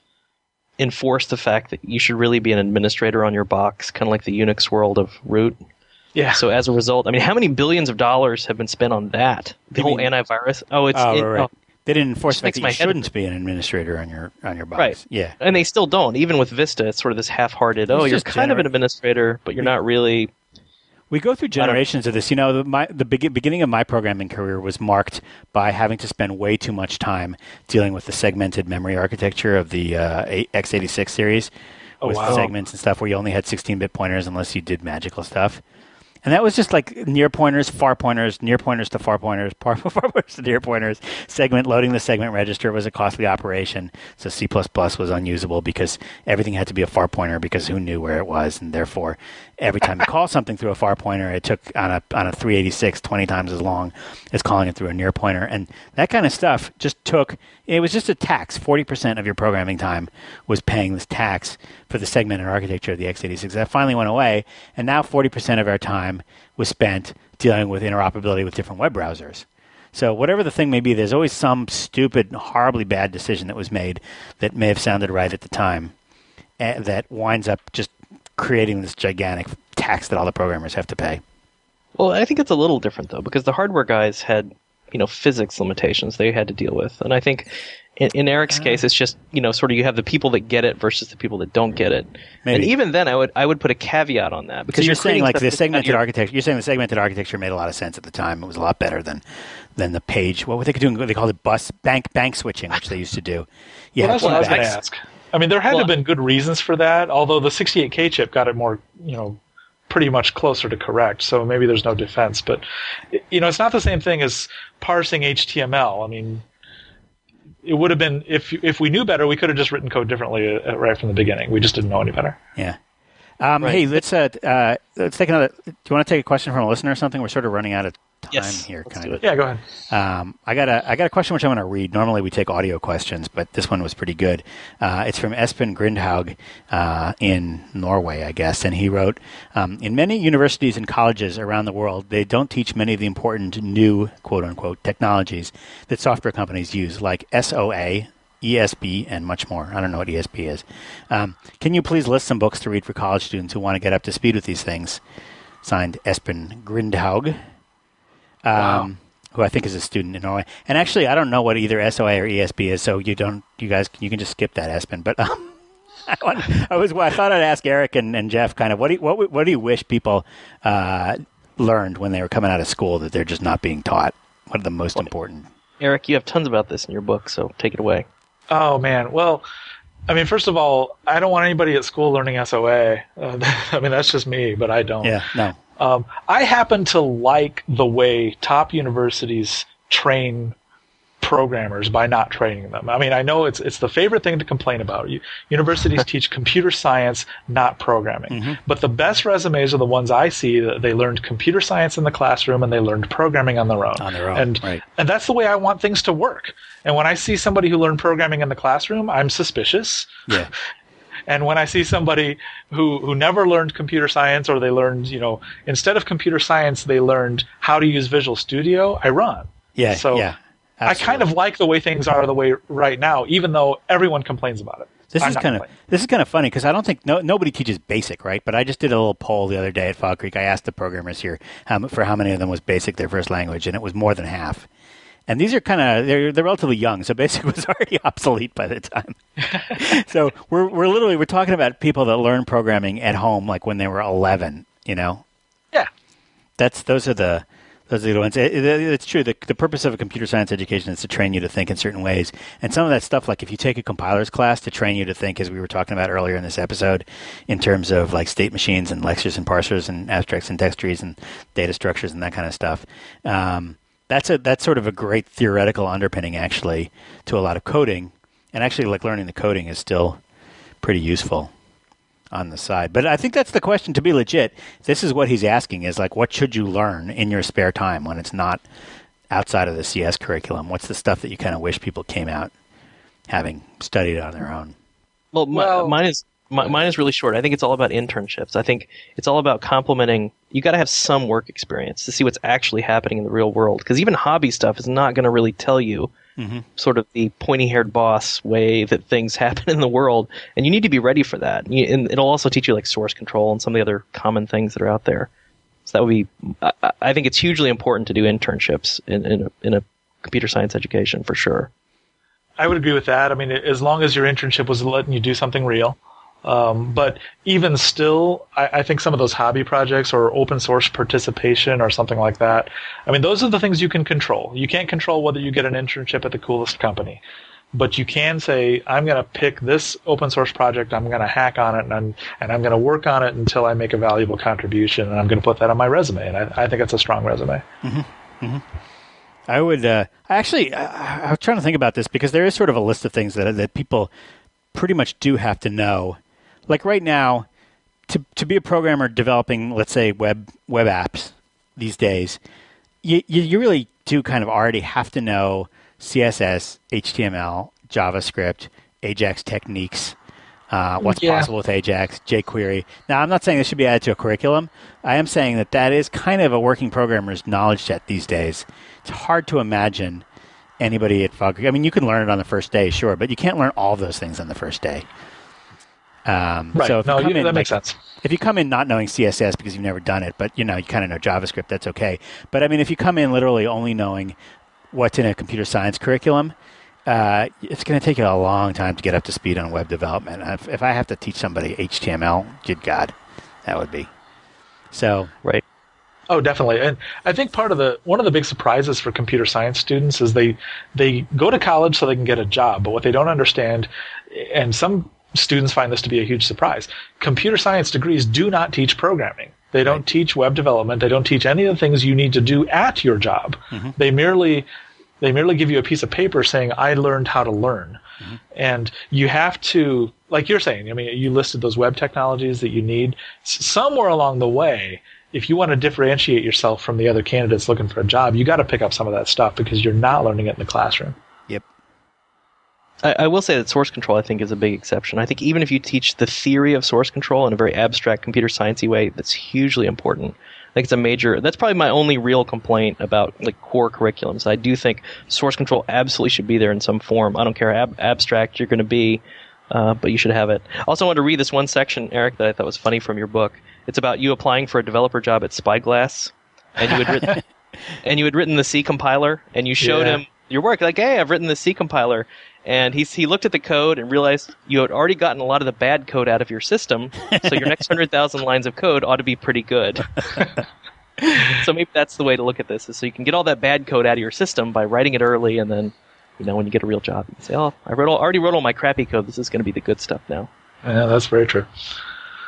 enforce the fact that you should really be an administrator on your box, kind of like the Unix world of root. Yeah. So as a result, how many billions of dollars have been spent on that? The whole antivirus. Right. They didn't enforce that you shouldn't be an administrator on your box. Right. Yeah. And they still don't. Even with Vista, it's sort of this half-hearted, you're kind of an administrator, but you're not really. We go through generations of this. The beginning of my programming career was marked by having to spend way too much time dealing with the segmented memory architecture of the x86 series with segments and stuff where you only had 16-bit pointers unless you did magical stuff. And that was just like near pointers, far pointers, near pointers to far pointers, far pointers to near pointers. Loading the segment register was a costly operation. So C++ was unusable because everything had to be a far pointer because who knew where it was. And therefore, every time you call something through a far pointer, it took on a 386 20 times as long as calling it through a near pointer. And that kind of stuff it was just a tax. 40% of your programming time was paying this tax for the segmented architecture of the x86. That finally went away, and now 40% of our time was spent dealing with interoperability with different web browsers. So whatever the thing may be, there's always some stupid, horribly bad decision that was made that may have sounded right at the time that winds up just creating this gigantic tax that all the programmers have to pay. Well, I think it's a little different, though, because the hardware guys had physics limitations they had to deal with. And I think in Eric's case, it's just, sort of you have the people that get it versus the people that don't get it. Maybe. And even then, I would put a caveat on that. Because so you're saying like the segmented architecture, the segmented architecture made a lot of sense at the time. It was a lot better than the page. What were they doing? They called it bank switching, which they used to do. Yeah, that's what I was going to ask. There had to have been good reasons for that, although the 68K chip got it more, pretty much closer to correct, so maybe there's no defense. But, it's not the same thing as parsing HTML. It would have been, if we knew better, we could have just written code differently right from the beginning. We just didn't know any better. Yeah. Right. Hey, let's take another. Do you want to take a question from a listener or something? We're sort of running out of time here. Kind of. Yeah, go ahead. I got a question which I'm going to read. Normally we take audio questions, but this one was pretty good. It's from Espen Grindhaug in Norway, I guess, and he wrote, in many universities and colleges around the world, they don't teach many of the important new, quote-unquote, technologies that software companies use, like SOA, ESB, and much more. I don't know what ESB is. Can you please list some books to read for college students who want to get up to speed with these things? Signed, Espen Grindhaug. Who I think is a student in Norway. And actually, I don't know what either SOA or ESB is, so you can just skip that, Espen. But I thought I'd ask Eric and Jeff kind of what do you wish people learned when they were coming out of school that they're just not being taught? What are the most important? Eric, you have tons about this in your book, so take it away. Oh man, well, first of all, I don't want anybody at school learning SOA. That's just me, but I don't. Yeah, no. I happen to like the way top universities train programmers by not training them. I mean, I know it's the favorite thing to complain about. Universities teach computer science, not programming. But the best resumes are the ones I see that they learned computer science in the classroom and they learned programming on their own. And that's the way I want things to work. And when I see somebody who learned programming in the classroom, I'm suspicious. Yeah. And when I see somebody who never learned computer science, or they learned, instead of computer science, they learned how to use Visual Studio, I run. Yeah. So yeah, I kind of like the way things are the way right now, even though everyone complains about it. This is kind of funny because I don't think nobody teaches BASIC, right? But I just did a little poll the other day at Fog Creek. I asked the programmers here for how many of them was BASIC their first language, and it was more than half. And these are they're relatively young, so BASIC was already obsolete by the time. So we're talking about people that learn programming at home, like when they were 11. Yeah. Those are the ones. It's true. The purpose of a computer science education is to train you to think in certain ways. And some of that stuff, like if you take a compiler's class to train you to think, as we were talking about earlier in this episode, in terms of like state machines and lectures and parsers and abstract syntax trees and data structures and that kind of stuff. That's sort of a great theoretical underpinning, actually, to a lot of coding. And actually, like learning the coding is still pretty useful on the side. But I think that's the question, to be legit. This is what he's asking, is like, what should you learn in your spare time when it's not outside of the CS curriculum? What's the stuff that you kind of wish people came out having studied on their own? Well, mine is really short. I think it's all about internships. I think it's all about complementing. You got to have some work experience to see what's actually happening in the real world. Because even hobby stuff is not going to really tell you sort of the pointy-haired boss way that things happen in the world. And you need to be ready for that. And it'll also teach you like source control and some of the other common things that are out there. So that would be. I think it's hugely important to do internships in a computer science education for sure. I would agree with that. I mean, as long as your internship was letting you do something real. But even still, I think some of those hobby projects or open source participation or something like that, I mean, those are the things you can control. You can't control whether you get an internship at the coolest company. But you can say, I'm going to pick this open source project, I'm going to hack on it, and I'm going to work on it until I make a valuable contribution, and I'm going to put that on my resume. And I think it's a strong resume. I would I was trying to think about this because there is sort of a list of things that people pretty much do have to know. Like right now, to be a programmer developing, let's say, web apps these days, you really do kind of already have to know CSS, HTML, JavaScript, AJAX techniques, what's possible with AJAX, jQuery. Now, I'm not saying this should be added to a curriculum. I am saying that is kind of a working programmer's knowledge set these days. It's hard to imagine anybody at Fog Creek. I mean, you can learn it on the first day, sure, but you can't learn all of those things on the first day. Right. So that makes sense. If you come in not knowing CSS because you've never done it, but you kind of know JavaScript, that's okay. But I mean, if you come in literally only knowing what's in a computer science curriculum, it's going to take you a long time to get up to speed on web development. If I have to teach somebody HTML, good God, that would be. So right. Oh, definitely. And I think one of the big surprises for computer science students is they go to college so they can get a job, but what they don't understand, and some students find this to be a huge surprise, computer science degrees do not teach programming. They don't teach web development. They don't teach any of the things you need to do at your job. They merely give you a piece of paper saying, I learned how to learn. And you have to, like you're saying, I mean, you listed those web technologies that you need. Somewhere along the way, if you want to differentiate yourself from the other candidates looking for a job, you got to pick up some of that stuff because you're not learning it in the classroom. Yep. I will say that source control, I think, is a big exception. I think even if you teach the theory of source control in a very abstract computer sciencey way, that's hugely important. I think it's a major. That's probably my only real complaint about like core curriculums. I do think source control absolutely should be there in some form. I don't care how abstract you're going to be, but you should have it. I also wanted to read this one section, Eric, that I thought was funny from your book. It's about you applying for a developer job at Spyglass, and you had written the C compiler, and you showed him your work. Like, hey, I've written the C compiler. And he looked at the code and realized you had already gotten a lot of the bad code out of your system, so your next 100,000 lines of code ought to be pretty good. So maybe that's the way to look at this, is so you can get all that bad code out of your system by writing it early, and then, when you get a real job, you can say, oh, I already wrote all my crappy code. This is going to be the good stuff now. Yeah, that's very true.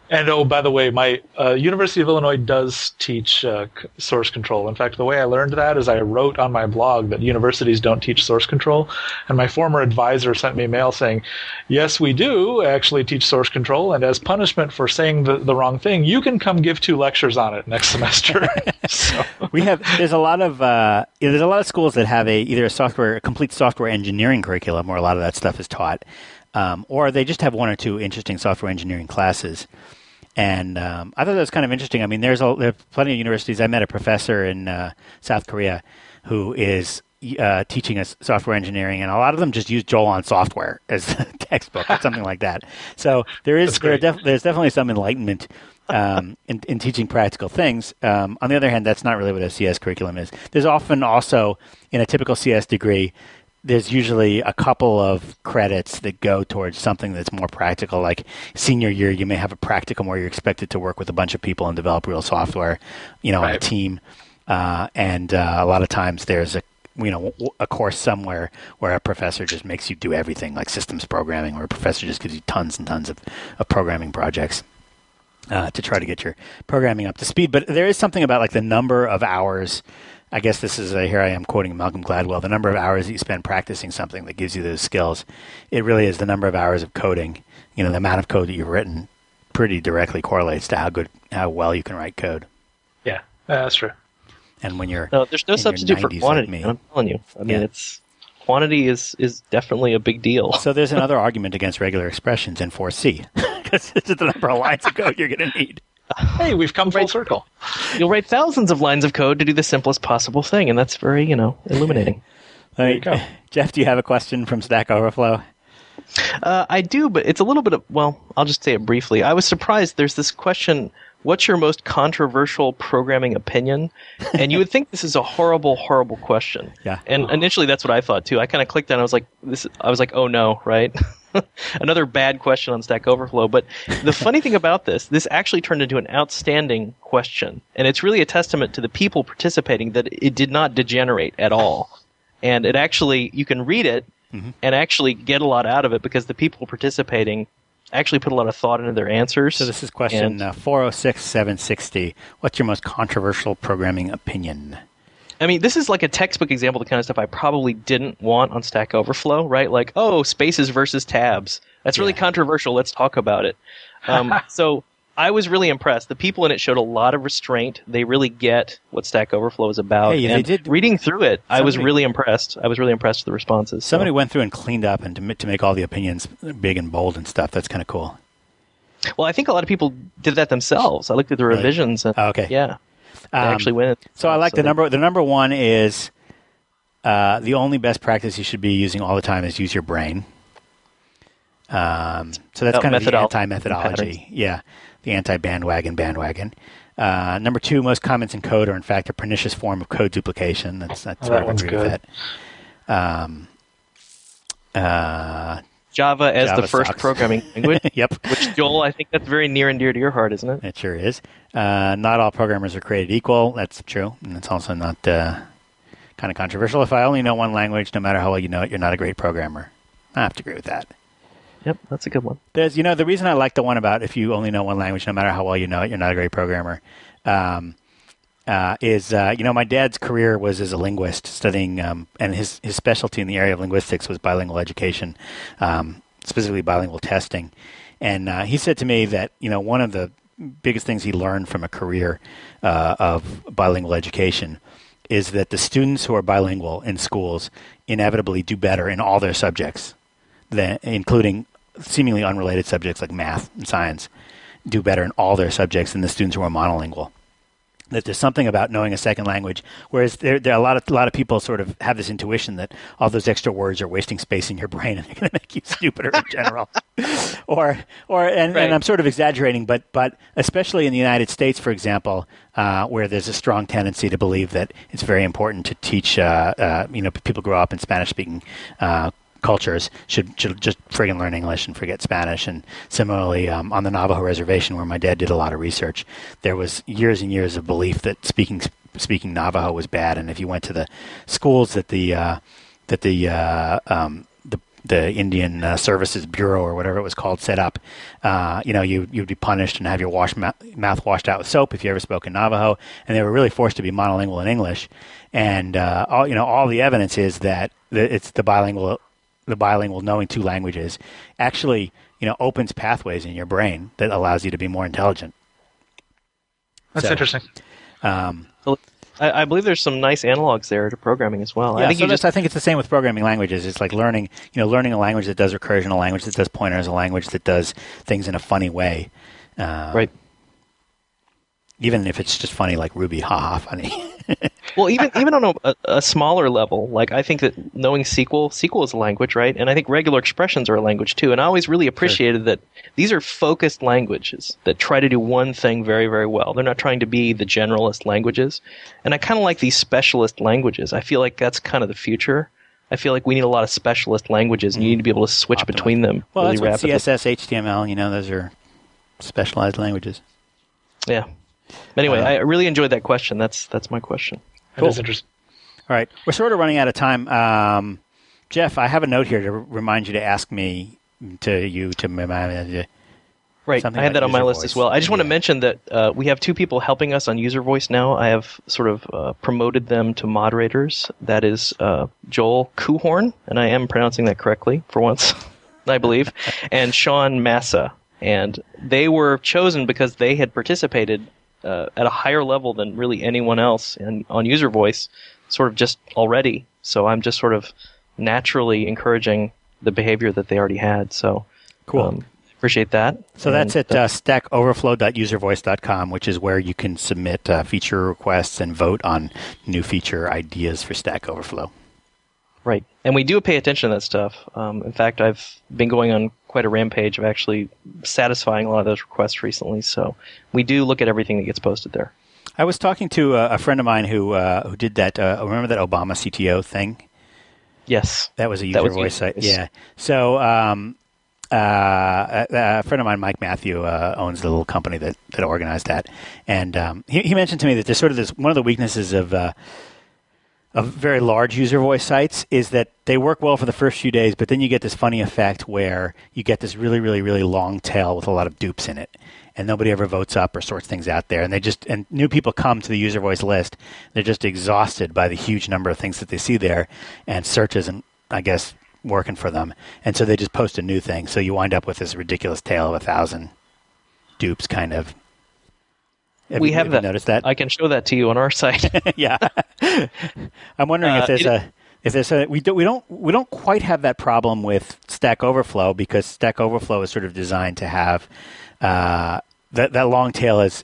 And by the way, my University of Illinois does teach source control. In fact, the way I learned that is I wrote on my blog that universities don't teach source control, and my former advisor sent me a mail saying, "Yes, we do actually teach source control, and as punishment for saying the wrong thing, you can come give 2 lectures on it next semester." So. There's a lot of schools that have either a complete software engineering curriculum where a lot of that stuff is taught, or they just have 1 or 2 interesting software engineering classes. And I thought that was kind of interesting. I mean, there are plenty of universities. I met a professor in South Korea who is teaching us software engineering, and a lot of them just use Joel on software as the textbook or something like that. So there's definitely some enlightenment in teaching practical things. On the other hand, that's not really what a CS curriculum is. There's often also, in a typical CS degree, there's usually a couple of credits that go towards something that's more practical. Like senior year, you may have a practicum where you're expected to work with a bunch of people and develop real software, on a team. And a lot of times there's a course somewhere where a professor just makes you do everything, like systems programming, or a professor just gives you tons and tons of programming projects to try to get your programming up to speed. But there is something about like the number of hours. I guess this is here I am quoting Malcolm Gladwell. The number of hours that you spend practicing something that gives you those skills, it really is the number of hours of coding. The amount of code that you've written pretty directly correlates to how well you can write code. Yeah, that's true. And when you're there's no substitute for quantity. Like I'm telling you. I mean, quantity is definitely a big deal. So there's another argument against regular expressions in 4C because it's the number of lines of code you're going to need. Hey, we've come full circle. You'll write thousands of lines of code to do the simplest possible thing, and that's very, illuminating. There you go. Jeff, do you have a question from Stack Overflow? I do, but it's a little bit of, I'll just say it briefly. I was surprised. There's this question, what's your most controversial programming opinion? And you would think this is a horrible, horrible question. Yeah. And initially that's what I thought too. I kind of clicked on it. I was like, oh no, right? Another bad question on Stack Overflow. But the funny thing about this actually turned into an outstanding question. And it's really a testament to the people participating that it did not degenerate at all. And it actually, you can read it and actually get a lot out of it because the people participating actually put a lot of thought into their answers. So this is question 406-760. What's your most controversial programming opinion? I mean, this is like a textbook example of the kind of stuff I probably didn't want on Stack Overflow, right? Like, spaces versus tabs. That's really controversial. Let's talk about it. So I was really impressed. The people in it showed a lot of restraint. They really get what Stack Overflow is about. Hey, and they did. Reading through it, I was really impressed. I was really impressed with the responses. Somebody went through and cleaned up and to make all the opinions big and bold and stuff. That's kind of cool. Well, I think a lot of people did that themselves. I looked at the revisions. And, yeah. They actually went. So I like the number. The number one is the only best practice you should be using all the time is use your brain. So that's kind of the anti-methodology. Yeah, the anti-bandwagon. Number 2, most comments in code are in fact a pernicious form of code duplication. That's that one's good. Java as the first sucks. Programming language. Yep. Which, Joel, I think that's very near and dear to your heart, isn't it? It sure is. Not all programmers are created equal. That's true. And it's also not kind of controversial. If I only know one language, no matter how well you know it, you're not a great programmer. I have to agree with that. Yep, that's a good one. There's, the reason I like the one about if you only know one language, no matter how well you know it, you're not a great programmer, is my dad's career was as a linguist studying, and his specialty in the area of linguistics was bilingual education, specifically bilingual testing. And he said to me that, one of the biggest things he learned from a career of bilingual education is that the students who are bilingual in schools inevitably do better in all their subjects, including seemingly unrelated subjects like math and science, do better in all their subjects than the students who are monolingual. That there's something about knowing a second language, whereas there are a lot of people sort of have this intuition that all those extra words are wasting space in your brain and they're going to make you stupider in general. And I'm sort of exaggerating, but especially in the United States, for example, where there's a strong tendency to believe that it's very important to teach, people grow up in Spanish-speaking cultures should just friggin' learn English and forget Spanish. And similarly, on the Navajo reservation, where my dad did a lot of research, there was years and years of belief that speaking Navajo was bad. And if you went to the schools that the the Indian Services Bureau or whatever it was called set up, you'd be punished and have your mouth washed out with soap if you ever spoke in Navajo, and they were really forced to be monolingual in English. And all the evidence is that it's the bilingual knowing two languages actually opens pathways in your brain that allows you to be more intelligent. That's interesting. I believe there's some nice analogs there to programming as well. Yeah, I think I think it's the same with programming languages. It's like learning a language that does recursion, a language that does pointers, a language that does things in a funny way. Right. Even if it's just funny, like Ruby, haha, funny. Well, even on a smaller level, like I think that knowing SQL is a language, right? And I think regular expressions are a language too. And I always really appreciated that these are focused languages that try to do one thing very, very well. They're not trying to be the generalist languages. And I kind of like these specialist languages. I feel like that's kind of the future. I feel like we need a lot of specialist languages, and you need to be able to switch between them really rapidly. That's what CSS, HTML, those are specialized languages. Yeah. Anyway, I really enjoyed that question. That's my question. That is interesting. All right. We're sort of running out of time. Jeff, I have a note here to remind you to ask me to Right. I had that on my list as well. I just want to mention that we have two people helping us on User Voice now. I have sort of promoted them to moderators. That is Joel Kuhorn, and I am pronouncing that correctly for once, I believe, and Sean Massa. And they were chosen because they had participated at a higher level than really anyone else on User Voice, sort of just already. So I'm just sort of naturally encouraging the behavior that they already had. So cool. Appreciate that. So that's at stackoverflow.uservoice.com, which is where you can submit feature requests and vote on new feature ideas for Stack Overflow. Right. And we do pay attention to that stuff. In fact, I've been going on quite a rampage of actually satisfying a lot of those requests recently. So we do look at everything that gets posted there. I was talking to a friend of mine who did that. Remember that Obama CTO thing? Yes. That was a user voice site. Yeah. So a friend of mine, Mike Matthew, owns the little company that organized that. And he mentioned to me that there's sort of this one of the weaknesses of very large user voice sites is that they work well for the first few days, but then you get this funny effect where you get this really, really, really long tail with a lot of dupes in it, and nobody ever votes up or sorts things out there. And new people come to the user voice list. They're just exhausted by the huge number of things that they see there, and search isn't, I guess, working for them. And so they just post a new thing. So you wind up with this ridiculous tail of 1,000 dupes kind of. Have you noticed that? I can show that to you on our site. Yeah, I'm wondering if we don't quite have that problem with Stack Overflow, because Stack Overflow is sort of designed to have that long tail is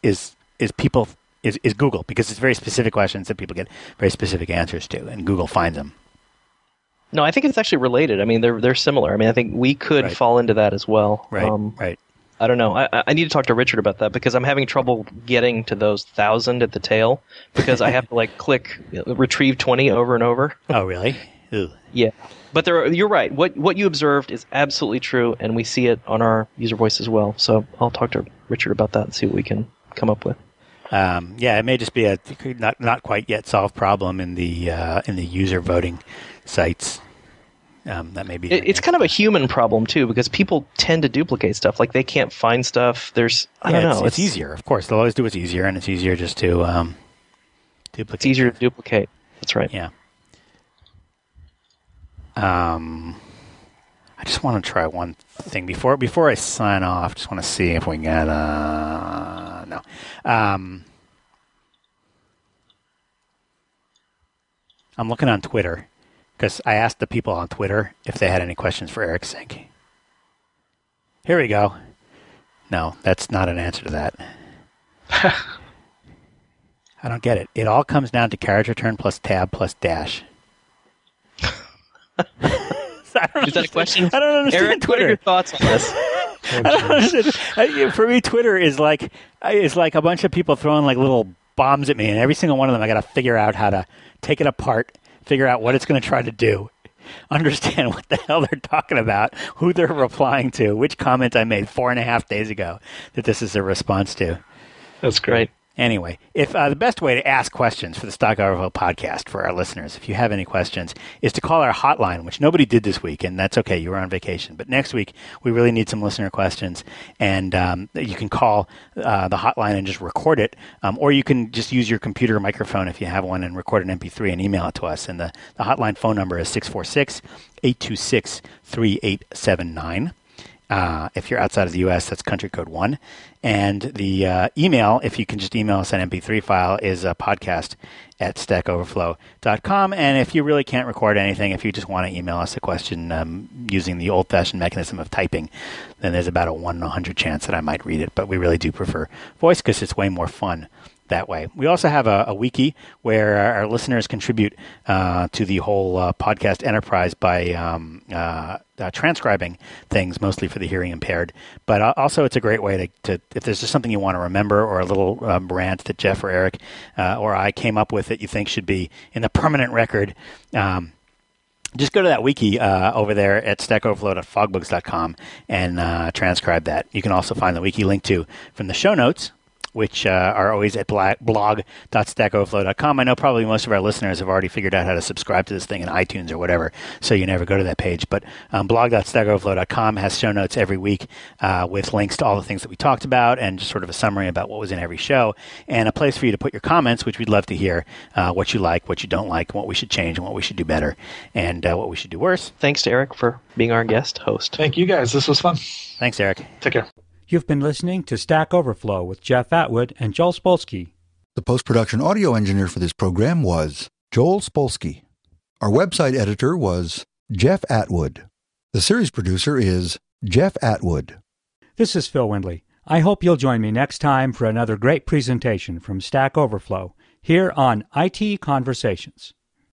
Google, because it's very specific questions that people get very specific answers to, and Google finds them. No, I think it's actually related. I mean, they're similar. I mean, I think we could fall into that as well. Right. Right. I don't know. I need to talk to Richard about that, because I'm having trouble getting to those 1,000 at the tail, because I have to click retrieve 20 over and over. Oh, really? Ooh. Yeah. But you're right. What you observed is absolutely true, and we see it on our user voice as well. So I'll talk to Richard about that and see what we can come up with. Yeah, it may just be a not quite yet solved problem in the user voting sites. That may be. It's kind of a human problem too, because people tend to duplicate stuff. Like they can't find stuff. I don't know. It's easier, of course. They'll always do what's easier, and it's easier just to duplicate. It's easier to duplicate. That's right. Yeah. I just want to try one thing before I sign off. Just want to see if we get no. I'm looking on Twitter, because I asked the people on Twitter if they had any questions for Eric Sink. Here we go. No, that's not an answer to that. I don't get it. It all comes down to carriage return plus tab plus dash. Is that a question? I don't understand Eric, Twitter. What are your thoughts on this? I don't understand. For me, Twitter is like a bunch of people throwing little bombs at me, and every single one of them I got to figure out how to take it apart, figure out what it's going to try to do, understand what the hell they're talking about, who they're replying to, which comment I made 4.5 days ago that this is a response to. That's great. Anyway, if the best way to ask questions for the Stack Overflow podcast for our listeners, if you have any questions, is to call our hotline, which nobody did this week, and that's okay. You were on vacation. But next week, we really need some listener questions, and you can call the hotline and just record it, or you can just use your computer microphone if you have one and record an MP3 and email it to us. And the hotline phone number is 646-826-3879. If you're outside of the U.S., that's country code 1. And the email, if you can just email us an MP3 file, is podcast@stackoverflow.com. And if you really can't record anything, if you just want to email us a question using the old-fashioned mechanism of typing, then there's about a 1 in 100 chance that I might read it. But we really do prefer voice because it's way more fun that way. We also have a wiki where our listeners contribute to the whole podcast enterprise by transcribing things, mostly for the hearing impaired. But also it's a great way to if there's just something you want to remember or a little rant that Jeff or Eric or I came up with that you think should be in the permanent record, just go to that wiki over there at stackoverflow.fogbooks.com and transcribe that. You can also find the wiki link to from the show notes, which are always at blog.stackoverflow.com. I know probably most of our listeners have already figured out how to subscribe to this thing in iTunes or whatever, so you never go to that page. But blog.stackoverflow.com has show notes every week with links to all the things that we talked about and just sort of a summary about what was in every show, and a place for you to put your comments, which we'd love to hear, what you like, what you don't like, what we should change, and what we should do better, and what we should do worse. Thanks to Eric for being our guest host. Thank you, guys. This was fun. Thanks, Eric. Take care. You've been listening to Stack Overflow with Jeff Atwood and Joel Spolsky. The post-production audio engineer for this program was Joel Spolsky. Our website editor was Jeff Atwood. The series producer is Jeff Atwood. This is Phil Windley. I hope you'll join me next time for another great presentation from Stack Overflow here on IT Conversations.